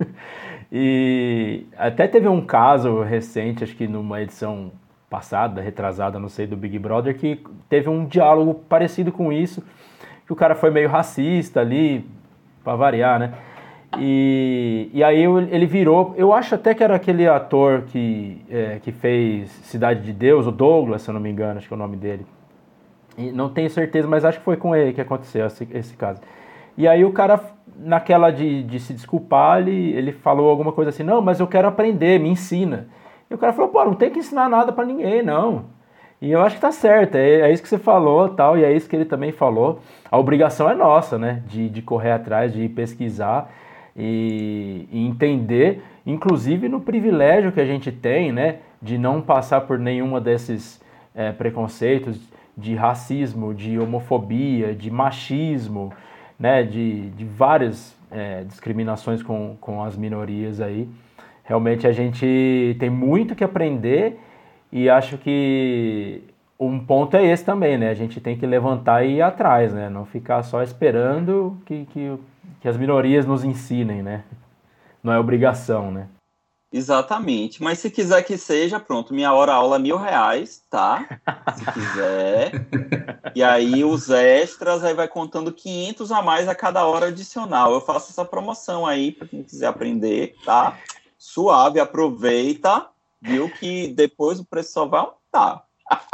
E até teve um caso recente, acho que numa edição passada, retrasada, não sei, do Big Brother, que teve um diálogo parecido com isso, que o cara foi meio racista ali, para variar, né? E aí ele virou, eu acho até que era aquele ator que fez Cidade de Deus, o Douglas, se eu não me engano, acho que é o nome dele. E não tenho certeza, mas acho que foi com ele que aconteceu esse caso. E aí o cara, naquela de se desculpar, ele falou alguma coisa assim, não, mas eu quero aprender, me ensina. E o cara falou, pô, não tem que ensinar nada pra ninguém, não. E eu acho que tá certo, é isso que você falou, tal, e é isso que ele também falou. A obrigação é nossa, né, de correr atrás, de pesquisar e entender, inclusive no privilégio que a gente tem, né, de não passar por nenhuma desses preconceitos de racismo, de homofobia, de machismo, né, de várias discriminações com as minorias aí. Realmente a gente tem muito que aprender e acho que um ponto é esse também, né? A gente tem que levantar e ir atrás, né? Não ficar só esperando que as minorias nos ensinem, né? Não é obrigação, né? Exatamente. Mas se quiser que seja, pronto, minha hora-aula é R$1.000, tá? Se quiser. E aí os extras, aí vai contando 500 a mais a cada hora adicional. Eu faço essa promoção aí para quem quiser aprender, tá? Suave, aproveita, viu que depois o preço só vai aumentar.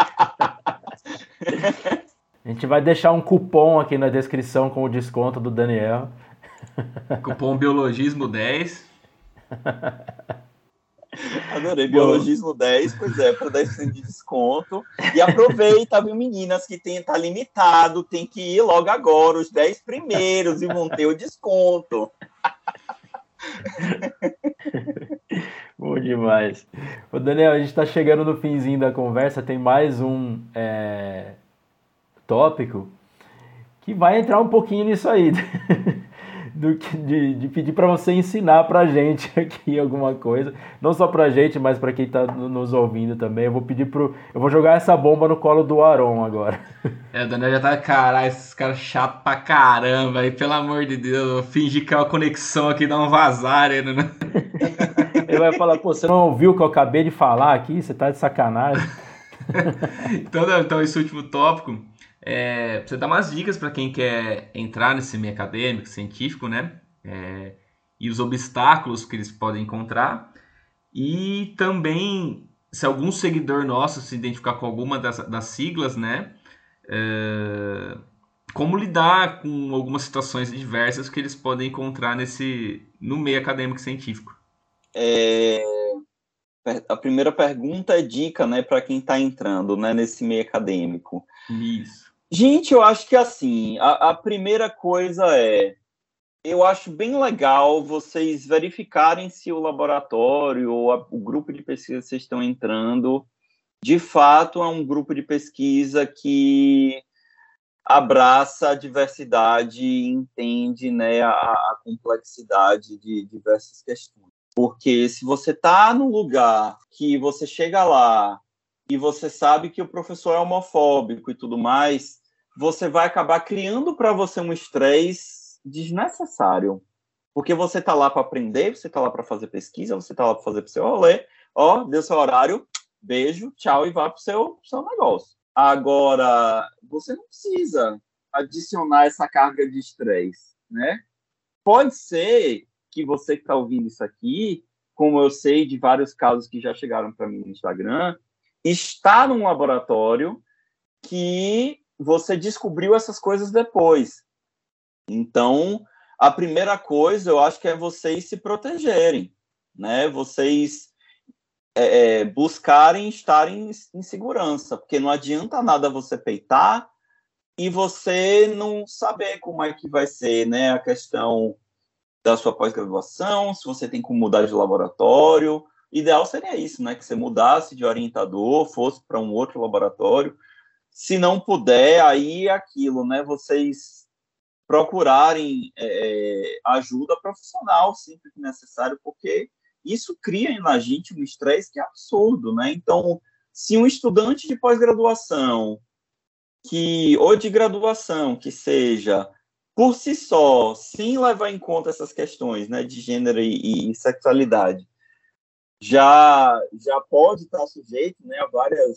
A gente vai deixar um cupom aqui na descrição com o desconto do Daniel. Cupom Biologismo 10. Adorei, Biologismo 10, pois é, para 10% de desconto. E aproveita, viu, meninas, que tá limitado, tem que ir logo agora, os 10 primeiros, e vão ter o desconto. Bom demais. Ô Daniel, a gente está chegando no finzinho da conversa, tem mais um tópico que vai entrar um pouquinho nisso aí, de pedir para você ensinar para a gente aqui alguma coisa, não só para a gente, mas para quem está nos ouvindo também. Eu vou jogar essa bomba no colo do Aron agora. O Daniel já tá, caralho, esses caras chatos pra caramba, e pelo amor de Deus, eu fingi que é uma conexão aqui, dá um vazar, né? Ele vai falar, pô, você não ouviu o que eu acabei de falar aqui? Você tá de sacanagem. Então, esse último tópico, você dá umas dicas para quem quer entrar nesse meio acadêmico, científico, né? E os obstáculos que eles podem encontrar. E também, se algum seguidor nosso se identificar com alguma das siglas, né? Como lidar com algumas situações diversas que eles podem encontrar no meio acadêmico científico. A primeira pergunta é dica, né, para quem está entrando, né, nesse meio acadêmico. Isso. Gente, eu acho que assim, a primeira coisa eu acho bem legal vocês verificarem se o laboratório ou o grupo de pesquisa que vocês estão entrando, de fato, é um grupo de pesquisa que abraça a diversidade e entende, né, a complexidade de diversas questões. Porque se você está num lugar que você chega lá e você sabe que o professor é homofóbico e tudo mais, você vai acabar criando para você um estresse desnecessário. Porque você está lá para aprender, você está lá para fazer pesquisa, você está lá para fazer o seu rolê, deu seu horário, beijo, tchau e vá para o seu negócio. Agora, você não precisa adicionar essa carga de estresse, né? Pode ser que você que está ouvindo isso aqui, como eu sei de vários casos que já chegaram para mim no Instagram, está num laboratório que você descobriu essas coisas depois. Então, a primeira coisa, eu acho que é vocês se protegerem, né? Vocês buscarem estarem em segurança, porque não adianta nada você peitar e você não saber como é que vai ser, né, a questão da sua pós-graduação, se você tem como mudar de laboratório. Ideal seria isso, né, que você mudasse de orientador, fosse para um outro laboratório. Se não puder, aí é aquilo, né, vocês procurarem ajuda profissional sempre que necessário, porque isso cria na gente um estresse que é absurdo, né? Então, se um estudante de pós-graduação ou de graduação que seja, por si só, sem levar em conta essas questões, né, de gênero e sexualidade, já pode estar sujeito, né, a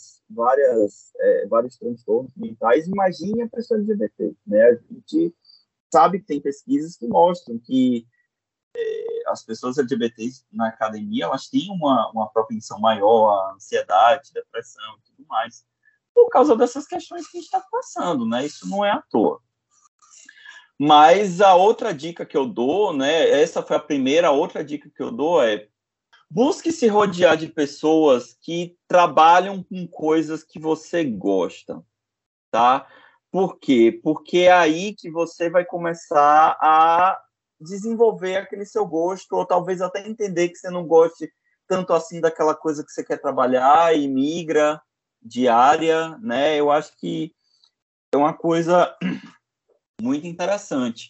vários transtornos mentais, imagine a pessoa LGBT, né? A gente sabe que tem pesquisas que mostram que as pessoas LGBTs na academia, elas têm uma propensão maior à ansiedade, depressão e tudo mais, por causa dessas questões que a gente está passando, né? Isso não é à toa. Mas a outra dica que eu dou, né? Essa foi a primeira, a outra dica que eu dou é: busque se rodear de pessoas que trabalham com coisas que você gosta, tá? Por quê? Porque é aí que você vai começar a desenvolver aquele seu gosto, ou talvez até entender que você não goste tanto assim daquela coisa que você quer trabalhar e migra de área, né? Eu acho que é uma coisa muito interessante.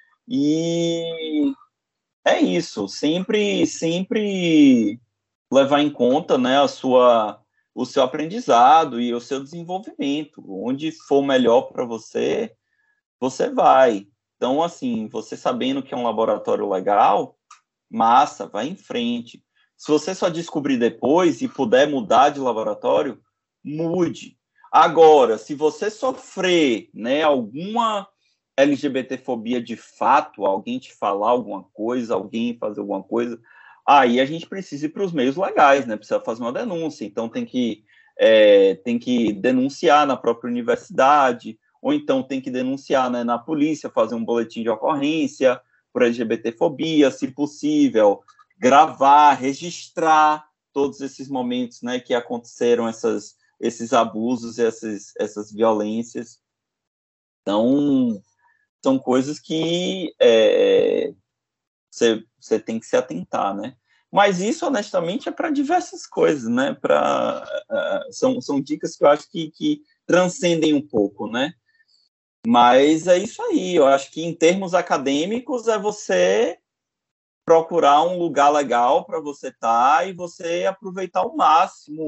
E é isso, sempre levar em conta, né, o seu aprendizado e o seu desenvolvimento. Onde for melhor para você, você vai. Então, assim, você sabendo que é um laboratório legal, massa, vai em frente. Se você só descobrir depois e puder mudar de laboratório, mude. Agora, se você sofrer, né, alguma LGBTfobia de fato, alguém te falar alguma coisa, alguém fazer alguma coisa, aí a gente precisa ir para os meios legais, né? Precisa fazer uma denúncia. Então tem que denunciar na própria universidade, ou então tem que denunciar, né, na polícia, fazer um boletim de ocorrência por LGBTfobia, se possível, gravar, registrar todos esses momentos, né, que aconteceram, esses abusos, essas violências. Então, são coisas que você tem que se atentar, né? Mas isso, honestamente, é para diversas coisas, né? São dicas que eu acho que transcendem um pouco, né? Mas é isso aí. Eu acho que, em termos acadêmicos, é você procurar um lugar legal para você estar e você aproveitar ao máximo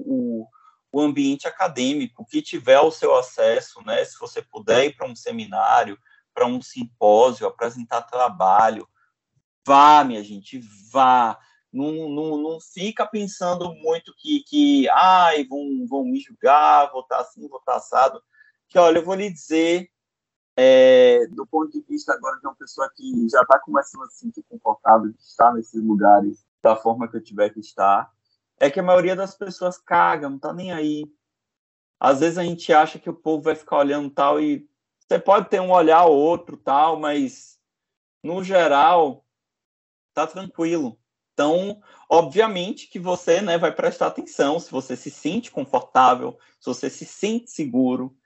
o ambiente acadêmico, que tiver ao seu acesso, né? Se você puder ir para um seminário, para um simpósio, apresentar trabalho, vá, minha gente, vá. Não fica pensando muito que vão me julgar, vou estar assim, vou estar assado. Que, olha, eu vou lhe dizer, do ponto de vista agora de uma pessoa que já está começando a se sentir confortável de estar nesses lugares da forma que eu tiver que estar, é que a maioria das pessoas caga, não está nem aí. Às vezes a gente acha que o povo vai ficar olhando tal, e você pode ter um olhar ou outro, tal, mas, no geral, tá tranquilo. Então, obviamente que você, né, vai prestar atenção se você se sente confortável, se você se sente seguro,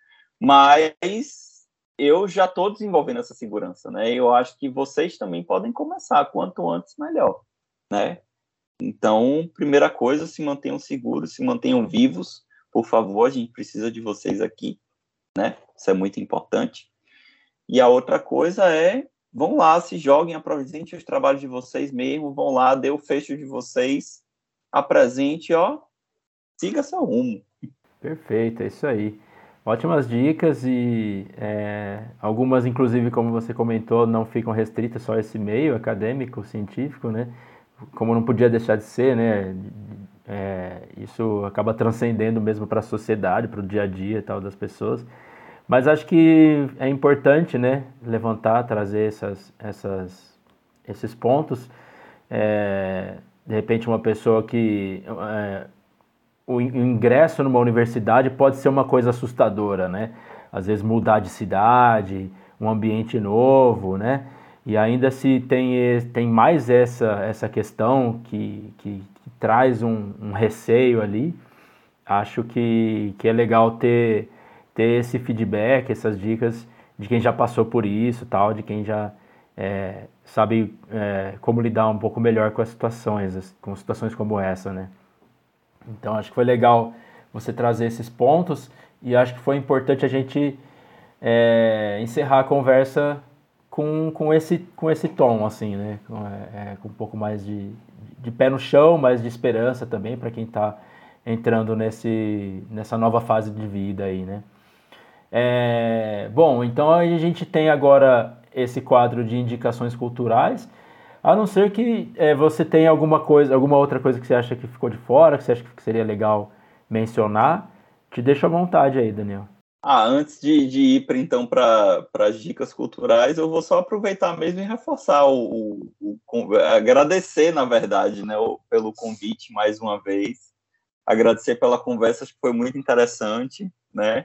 mas eu já estou desenvolvendo essa segurança, né? Eu acho que vocês também podem começar, quanto antes, melhor, né? Então, primeira coisa, se mantenham seguros, se mantenham vivos, por favor, a gente precisa de vocês aqui, né? Isso é muito importante. E a outra coisa é, vão lá, se joguem, apresentem os trabalhos de vocês mesmo, vão lá, dê o fecho de vocês, apresente, siga seu rumo. Perfeito, é isso aí. Ótimas dicas e algumas, inclusive, como você comentou, não ficam restritas só a esse meio acadêmico, científico, né? Como não podia deixar de ser, né? Isso acaba transcendendo mesmo para a sociedade, para o dia a dia e tal das pessoas. Mas acho que é importante, né, levantar, trazer esses pontos. De repente, uma pessoa que... o ingresso numa universidade pode ser uma coisa assustadora, né? Às vezes mudar de cidade, um ambiente novo, né? E ainda se tem mais essa questão que traz um receio ali. Acho que é legal ter esse feedback, essas dicas de quem já passou por isso, tal, de quem já sabe como lidar um pouco melhor com as situações, com situações como essa, né? Então, acho que foi legal você trazer esses pontos e acho que foi importante a gente encerrar a conversa com esse tom, assim, né? Com um pouco mais de pé no chão, mas de esperança também para quem está entrando nessa nova fase de vida aí, né? Bom, então a gente tem agora esse quadro de indicações culturais, a não ser que você tenha alguma outra coisa que você acha que ficou de fora, que você acha que seria legal mencionar, te deixo à vontade aí, Daniel. Antes de ir então para as dicas culturais, eu vou só aproveitar mesmo e reforçar agradecer, na verdade, né, pelo convite mais uma vez, agradecer pela conversa, acho que foi muito interessante, né?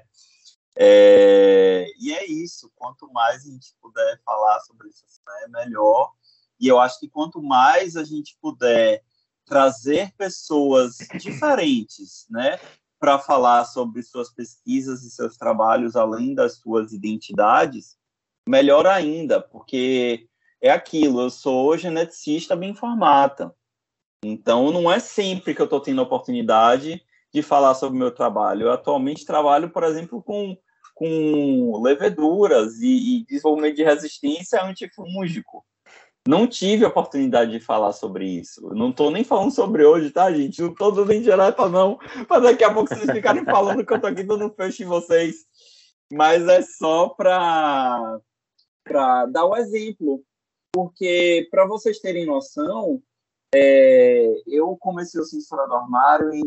E é isso, quanto mais a gente puder falar sobre isso, né, melhor. E eu acho que quanto mais a gente puder trazer pessoas diferentes, né, para falar sobre suas pesquisas e seus trabalhos além das suas identidades, melhor ainda, porque é aquilo, eu sou geneticista bioinformata, então não é sempre que eu estou tendo a oportunidade de falar sobre o meu trabalho. Eu atualmente trabalho, por exemplo, com leveduras e desenvolvimento de resistência antifúngico. Não tive a oportunidade de falar sobre isso. Eu não estou nem falando sobre hoje, tá, gente? Não estou dando indireta, não. Para daqui a pouco vocês ficarem falando que eu estou aqui dando fecho em vocês. Mas é só para dar o exemplo. Porque, para vocês terem noção, eu comecei o Ciência Fora do Armário em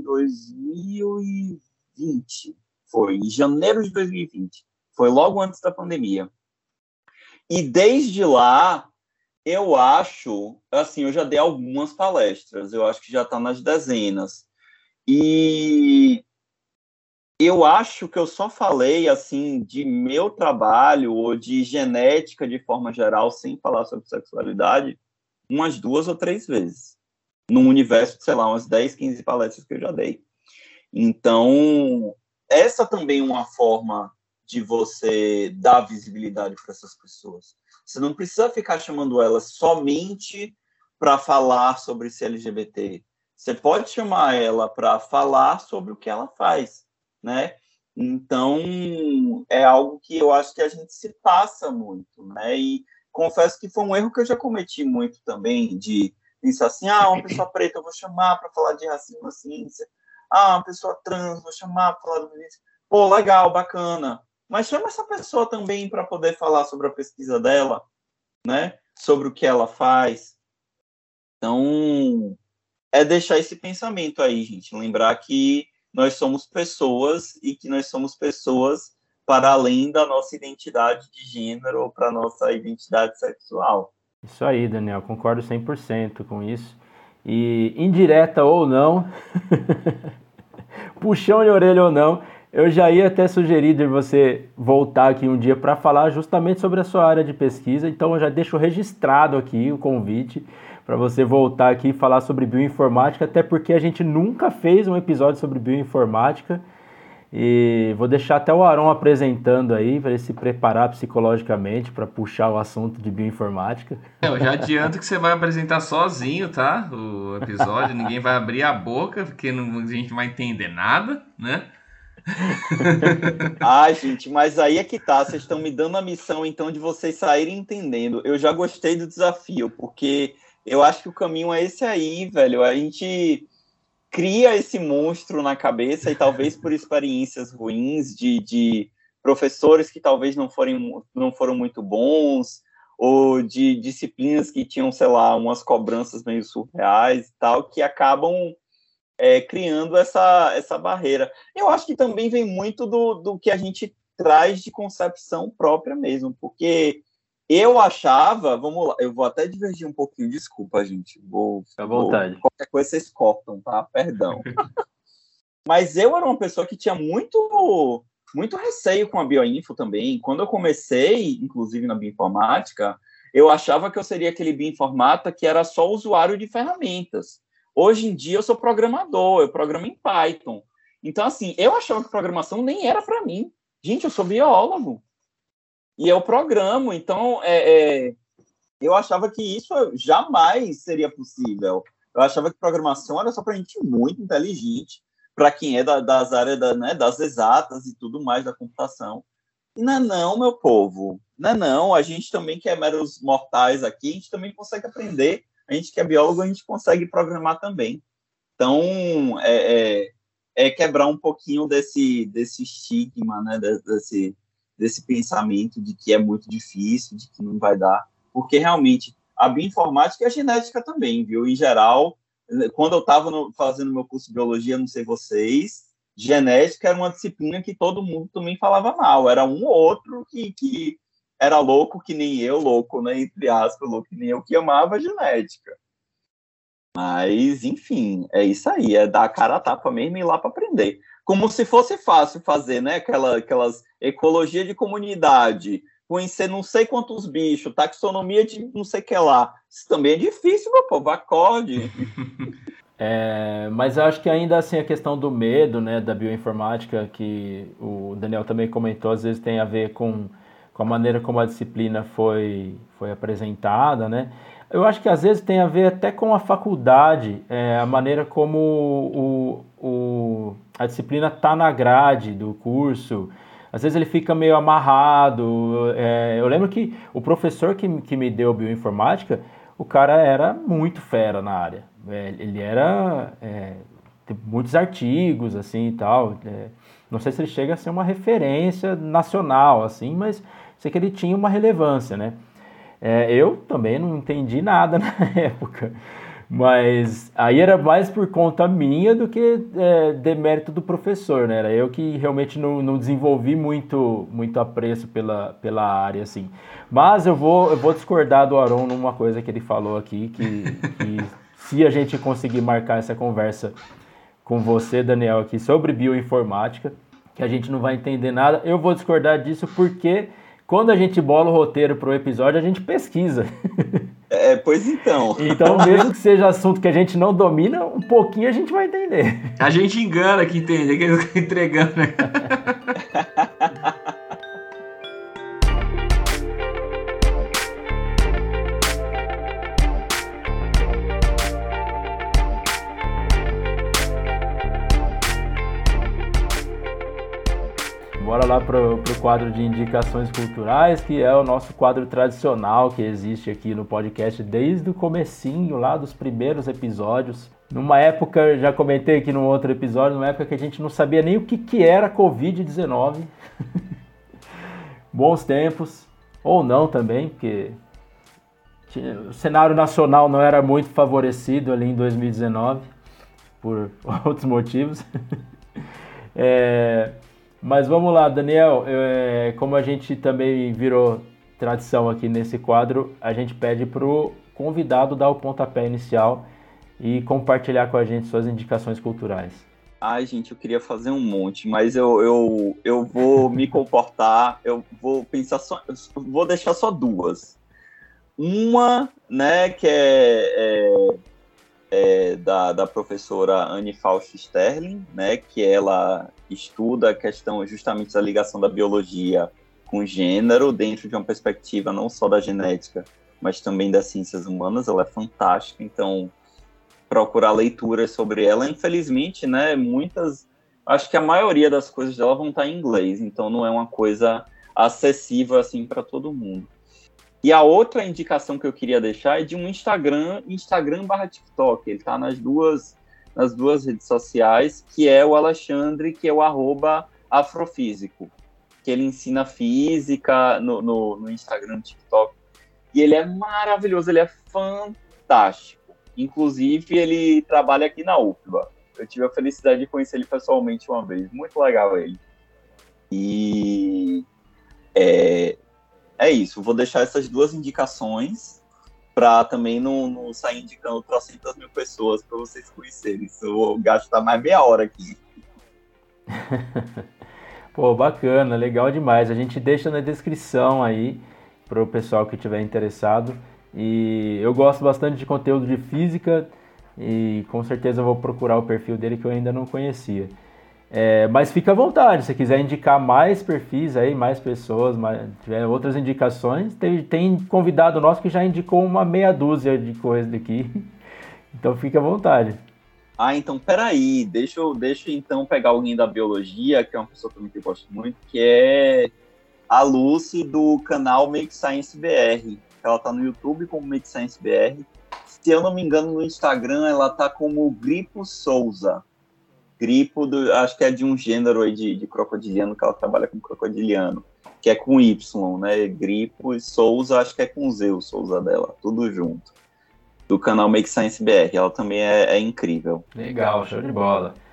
2020. Foi em janeiro de 2020. Foi logo antes da pandemia. E desde lá, eu acho, assim, eu já dei algumas palestras, eu acho que já está nas dezenas. E eu acho que eu só falei, assim, de meu trabalho ou de genética de forma geral, sem falar sobre sexualidade, umas 2 ou 3 vezes. Num universo de, sei lá, umas 10, 15 palestras que eu já dei. Então, essa também é uma forma de você dar visibilidade para essas pessoas. Você não precisa ficar chamando elas somente para falar sobre ser LGBT. Você pode chamar ela para falar sobre o que ela faz, né? Então, é algo que eu acho que a gente se passa muito, né? E confesso que foi um erro que eu já cometi muito também, de pensar assim, uma pessoa preta eu vou chamar para falar de racismo na ciência, uma pessoa trans vou chamar para falar do violência. Pô, legal, bacana. Mas chama essa pessoa também para poder falar sobre a pesquisa dela, né? Sobre o que ela faz. Então, é deixar esse pensamento aí, gente. Lembrar que nós somos pessoas e que nós somos pessoas para além da nossa identidade de gênero ou para a nossa identidade sexual. Isso aí, Daniel. Concordo 100% com isso. E indireta ou não, puxão de orelha ou não, eu já ia até sugerir de você voltar aqui um dia para falar justamente sobre a sua área de pesquisa, então eu já deixo registrado aqui o convite para você voltar aqui e falar sobre bioinformática, até porque a gente nunca fez um episódio sobre bioinformática, e vou deixar até o Aron apresentando aí, para ele se preparar psicologicamente para puxar o assunto de bioinformática. Eu já adianto que você vai apresentar sozinho, tá? O episódio, ninguém vai abrir a boca, porque a gente não vai entender nada, né? Gente, mas aí é que tá, vocês estão me dando a missão, então, de vocês saírem entendendo. Eu já gostei do desafio, porque eu acho que o caminho é esse aí, velho. A gente cria esse monstro na cabeça e talvez por experiências ruins de professores que talvez não foram muito bons, ou de disciplinas que tinham, sei lá, umas cobranças meio surreais e tal, que acabam criando essa barreira. Eu acho que também vem muito do que a gente traz de concepção própria mesmo, porque eu achava, vamos lá, eu vou até divergir um pouquinho, desculpa, gente. À vontade. Qualquer coisa vocês cortam, tá? Perdão. Mas eu era uma pessoa que tinha muito receio com a bioinfo também. Quando eu comecei, inclusive na bioinformática, eu achava que eu seria aquele bioinformata que era só usuário de ferramentas. Hoje em dia eu sou programador, eu programo em Python. Então, assim, eu achava que programação nem era para mim. Gente, eu sou biólogo. E eu programo, então eu achava que isso jamais seria possível. Eu achava que programação era só para gente muito inteligente, para quem é das áreas das exatas e tudo mais da computação. E não, meu povo. Não. A gente também que é meros mortais aqui, a gente também consegue aprender. A gente que é biólogo, a gente consegue programar também. Então, quebrar um pouquinho desse estigma, né, desse pensamento de que é muito difícil, de que não vai dar, porque realmente a bioinformática e a genética também, viu? Em geral, quando eu estava fazendo meu curso de biologia, não sei vocês, genética era uma disciplina que todo mundo também falava mal. Era um ou outro que era louco que nem eu, louco, né? Entre aspas, louco que nem eu, que amava genética. Mas, enfim, é isso aí. É dar a cara a tapa mesmo e ir lá para aprender. Como se fosse fácil fazer, né? Aquelas ecologia de comunidade, conhecer não sei quantos bichos, taxonomia de não sei o que lá. Isso também é difícil, meu povo, acorde. Mas eu acho que ainda assim a questão do medo, né, da bioinformática, que o Daniel também comentou, às vezes tem a ver com a maneira como a disciplina foi apresentada, né? Eu acho que às vezes tem a ver até com a faculdade, a maneira como a disciplina está na grade do curso. Às vezes ele fica meio amarrado. Eu lembro que o professor que me deu bioinformática, o cara era muito fera na área. Ele era... tem muitos artigos, assim, e tal. Não sei se ele chega a ser uma referência nacional, assim, mas sei que ele tinha uma relevância, né? Eu também não entendi nada na época, mas aí era mais por conta minha do que demérito do professor, né? Era eu que realmente não desenvolvi muito apreço pela área, assim. Mas eu vou discordar do Aron numa coisa que ele falou aqui, que se a gente conseguir marcar essa conversa com você, Daniel, aqui sobre bioinformática, que a gente não vai entender nada, eu vou discordar disso porque quando a gente bola o roteiro para o episódio, a gente pesquisa. Pois então. Então, mesmo que seja assunto que a gente não domina, um pouquinho a gente vai entender. A gente engana que entende, que eles ficam entregando, né? Bora lá pro quadro de indicações culturais, que é o nosso quadro tradicional que existe aqui no podcast desde o comecinho, lá dos primeiros episódios. Numa época, já comentei aqui num outro episódio, numa época que a gente não sabia nem o que era Covid-19. Bons tempos, ou não também, porque o cenário nacional não era muito favorecido ali em 2019, por outros motivos. Mas vamos lá, Daniel, como a gente também virou tradição aqui nesse quadro, a gente pede para o convidado dar o pontapé inicial e compartilhar com a gente suas indicações culturais. Ai, gente, eu queria fazer um monte, mas eu vou me comportar, eu vou pensar só, vou deixar só duas. Uma, né, que da professora Anne Fausto Sterling, né, que ela estuda a questão justamente da ligação da biologia com gênero dentro de uma perspectiva não só da genética, mas também das ciências humanas. Ela é fantástica, então procurar leituras sobre ela. Infelizmente, né, acho que a maioria das coisas dela vão estar em inglês, então não é uma coisa acessível assim para todo mundo. E a outra indicação que eu queria deixar é de um Instagram/TikTok. Ele está nas duas redes sociais, que é o Alexandre, que é o @afrofísico, que ele ensina física no Instagram, TikTok. E ele é maravilhoso, ele é fantástico. Inclusive, ele trabalha aqui na UFBA. Eu tive a felicidade de conhecer ele pessoalmente uma vez. Muito legal ele. E é isso. Vou deixar essas duas indicações para também não sair indicando 300.000 pessoas para vocês conhecerem. Eu vou gastar mais meia hora aqui. Pô, bacana, legal demais. A gente deixa na descrição aí para o pessoal que estiver interessado. E eu gosto bastante de conteúdo de física e com certeza eu vou procurar o perfil dele que eu ainda não conhecia. Mas fica à vontade, se quiser indicar mais perfis aí, mais pessoas, tiver outras indicações, tem convidado nosso que já indicou uma meia dúzia de coisas daqui, então fica à vontade. Então peraí, deixa eu então pegar alguém da biologia, que é uma pessoa também que eu gosto muito, que é a Lucy do canal Make Science BR. Ela tá no YouTube como Make Science BR. Se eu não me engano, no Instagram ela tá como Gripo Souza. Gripo, acho que é de um gênero aí de crocodiliano, que ela trabalha com crocodiliano, que é com Y, né? Gripo e Souza, acho que é com Z o Souza dela, tudo junto. Do canal Make Science BR, ela também é incrível. Legal, show de bola.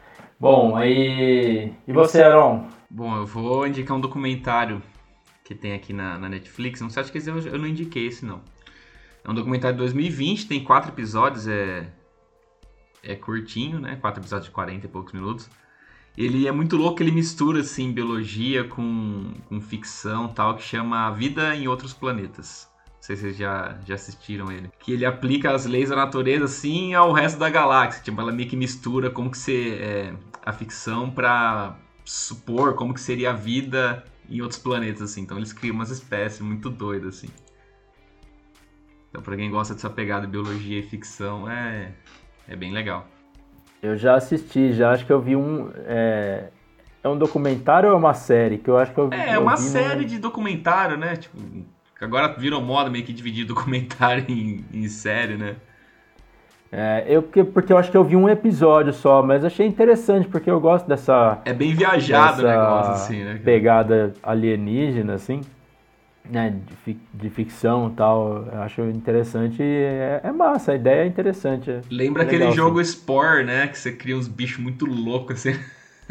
Bom, aí... E você, Aaron? Bom, eu vou indicar um documentário que tem aqui na Netflix. Não sei, acho que eu não indiquei esse, não. É um documentário de 2020, tem 4 episódios, é curtinho, né? 4 episódios de 40 e poucos minutos. Ele é muito louco, ele mistura, assim, biologia com ficção e tal, que chama A Vida em Outros Planetas. Não sei se vocês já assistiram ele. Que ele aplica as leis da natureza, assim, ao resto da galáxia. Tipo, ela meio que mistura como que a ficção pra supor como que seria a vida em outros planetas, assim. Então eles criam umas espécies muito doidas, assim. Então pra quem gosta dessa pegada de biologia e ficção, é bem legal. Eu já assisti, acho que eu vi um... É um documentário ou é uma série? Que eu acho que eu vi. É uma série de documentário, né? Tipo, agora virou moda meio que dividir documentário em série, né? Porque eu acho que eu vi um episódio só, mas achei interessante, porque eu gosto dessa... É bem viajado o negócio, assim, né? Pegada alienígena, assim, né? De ficção e tal. Eu acho interessante e é massa, a ideia é interessante. Lembra aquele jogo Spore, né? Que você cria uns bichos muito loucos, assim.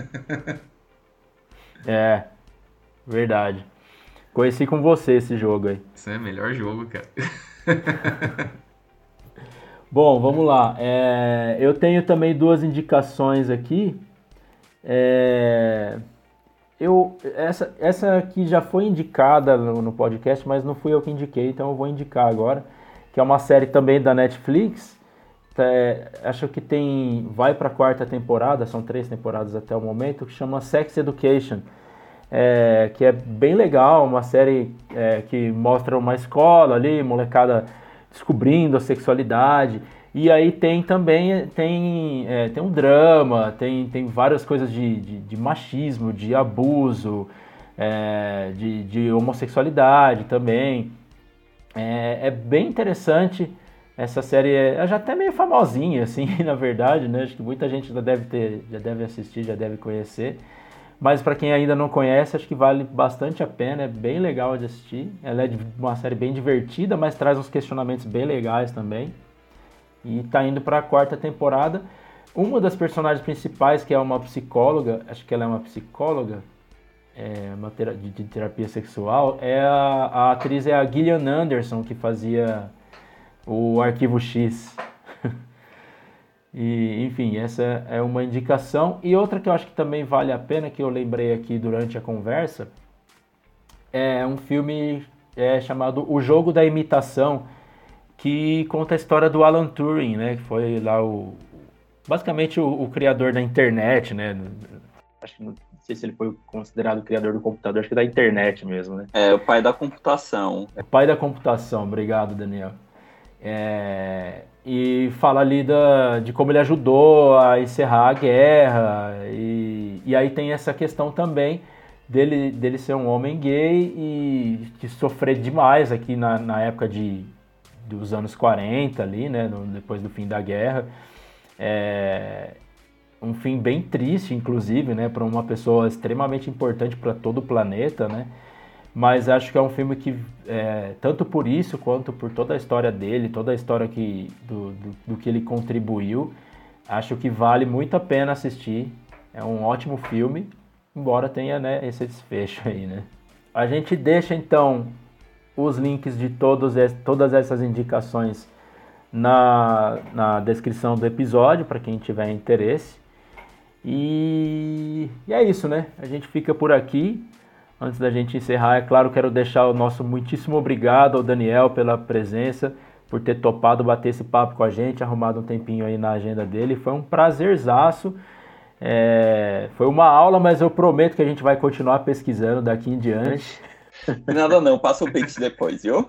Verdade. Conheci com você esse jogo aí. Isso é o melhor jogo, cara. Bom, vamos lá. Eu tenho também 2 indicações aqui. Essa aqui já foi indicada no podcast, mas não fui eu que indiquei, então eu vou indicar agora. Que é uma série também da Netflix. Acho que vai para a 4ª temporada, são 3 temporadas até o momento, que chama Sex Education. Que é bem legal, uma série que mostra uma escola ali, molecada descobrindo a sexualidade, e aí tem também tem um drama, tem várias coisas de machismo, de abuso, de homossexualidade também. É bem interessante. Essa série é já até meio famosinha, assim, na verdade, né? Acho que muita gente já deve assistir, já deve conhecer. Mas para quem ainda não conhece, acho que vale bastante a pena, é bem legal de assistir. Ela é uma série bem divertida, mas traz uns questionamentos bem legais também. E tá indo para a 4ª temporada. Uma das personagens principais, que é uma psicóloga, acho que ela é uma psicóloga de terapia sexual, a atriz é a Gillian Anderson, que fazia o Arquivo X. E, enfim, essa é uma indicação. E outra que eu acho que também vale a pena, que eu lembrei aqui durante a conversa, é um filme chamado O Jogo da Imitação, que conta a história do Alan Turing, né? Que foi lá basicamente o criador da internet, né? Acho que não sei se ele foi considerado o criador do computador, acho que da internet mesmo, né? O pai da computação. O pai da computação, obrigado, Daniel. E fala ali de como ele ajudou a encerrar a guerra, e aí tem essa questão também dele ser um homem gay e de sofrer demais aqui na época dos anos 40 ali, né, depois do fim da guerra. Um fim bem triste, inclusive, né, para uma pessoa extremamente importante para todo o planeta, né? Mas acho que é um filme que, tanto por isso, quanto por toda a história dele, toda a história do que ele contribuiu, acho que vale muito a pena assistir. É um ótimo filme, embora tenha, né, esse desfecho aí, né? A gente deixa, então, os links de todas essas indicações na descrição do episódio, para quem tiver interesse. E é isso, né? A gente fica por aqui. Antes da gente encerrar, é claro, quero deixar o nosso muitíssimo obrigado ao Daniel pela presença, por ter topado bater esse papo com a gente, arrumado um tempinho aí na agenda dele. Foi um prazerzaço. Foi uma aula, mas eu prometo que a gente vai continuar pesquisando daqui em diante. Nada não, passa o Pix depois, viu?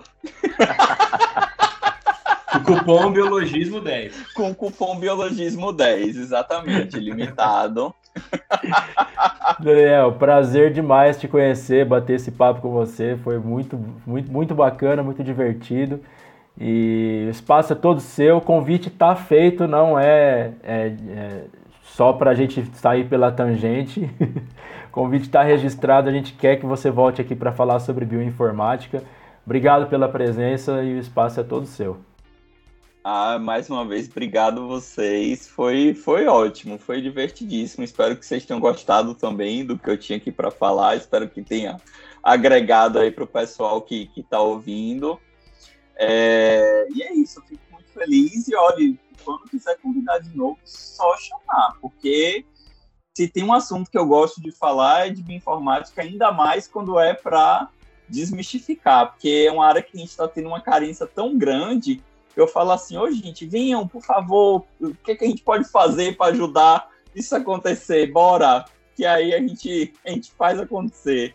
O cupom Biologismo 10. Com o cupom Biologismo 10, exatamente, limitado. Daniel, prazer demais te conhecer, bater esse papo com você, foi muito, muito, muito bacana, muito divertido, e o espaço é todo seu, o convite está feito, não é só para a gente sair pela tangente, o convite está registrado, a gente quer que você volte aqui para falar sobre bioinformática. Obrigado pela presença e o espaço é todo seu. Mais uma vez, obrigado vocês. Foi ótimo, foi divertidíssimo. Espero que vocês tenham gostado também do que eu tinha aqui para falar. Espero que tenha agregado aí para o pessoal que está ouvindo. E é isso, eu fico muito feliz. E olha, quando quiser convidar de novo, só chamar, porque se tem um assunto que eu gosto de falar é de bioinformática, ainda mais quando é para desmistificar, porque é uma área que a gente está tendo uma carência tão grande. Eu falo assim, gente, venham, por favor, o que a gente pode fazer para ajudar isso a acontecer? Bora! Que aí a gente faz acontecer.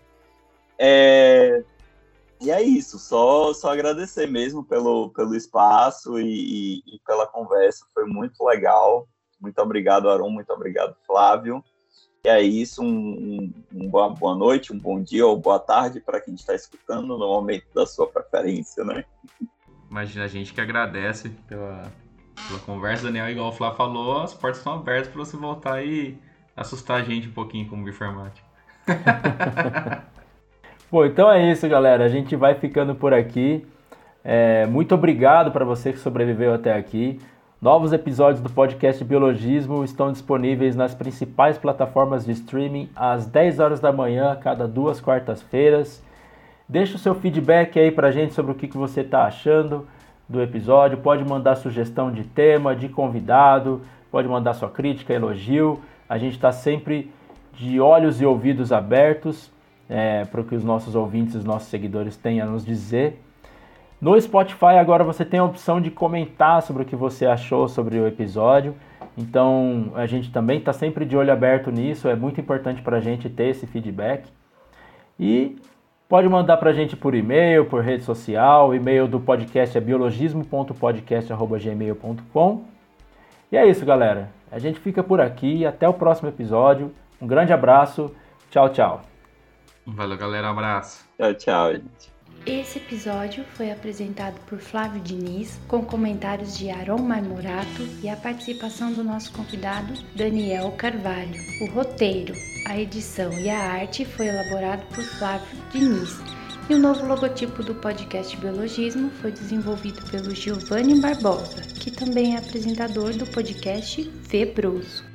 E é isso, só agradecer mesmo pelo espaço e pela conversa, foi muito legal. Muito obrigado, Aron, muito obrigado, Flávio. E é isso, uma boa noite, um bom dia ou boa tarde para quem está escutando no momento da sua preferência, né? Imagina, a gente que agradece pela conversa, Daniel. Igual o Flá falou, as portas estão abertas para você voltar e assustar a gente um pouquinho como bioinformática. Bom, então é isso, galera. A gente vai ficando por aqui. Muito obrigado para você que sobreviveu até aqui. Novos episódios do podcast Biologismo estão disponíveis nas principais plataformas de streaming às 10 horas da manhã, cada 2 quartas-feiras. Deixa o seu feedback aí pra gente sobre o que você está achando do episódio. Pode mandar sugestão de tema, de convidado, pode mandar sua crítica, elogio. A gente está sempre de olhos e ouvidos abertos para o que os nossos ouvintes, os nossos seguidores têm a nos dizer. No Spotify agora você tem a opção de comentar sobre o que você achou sobre o episódio. Então a gente também está sempre de olho aberto nisso. É muito importante para a gente ter esse feedback. E pode mandar para a gente por e-mail, por rede social. O e-mail do podcast é biologismo.podcast@gmail.com. E é isso, galera. A gente fica por aqui. Até o próximo episódio. Um grande abraço. Tchau, tchau. Valeu, galera. Abraço. Tchau, tchau, gente. Esse episódio foi apresentado por Flávio Diniz, com comentários de Aron Marmorato e a participação do nosso convidado Daniel Carvalho. O roteiro, a edição e a arte foi elaborado por Flávio Diniz. E o novo logotipo do podcast Biologismo foi desenvolvido pelo Giovanni Barbosa, que também é apresentador do podcast Vebroso.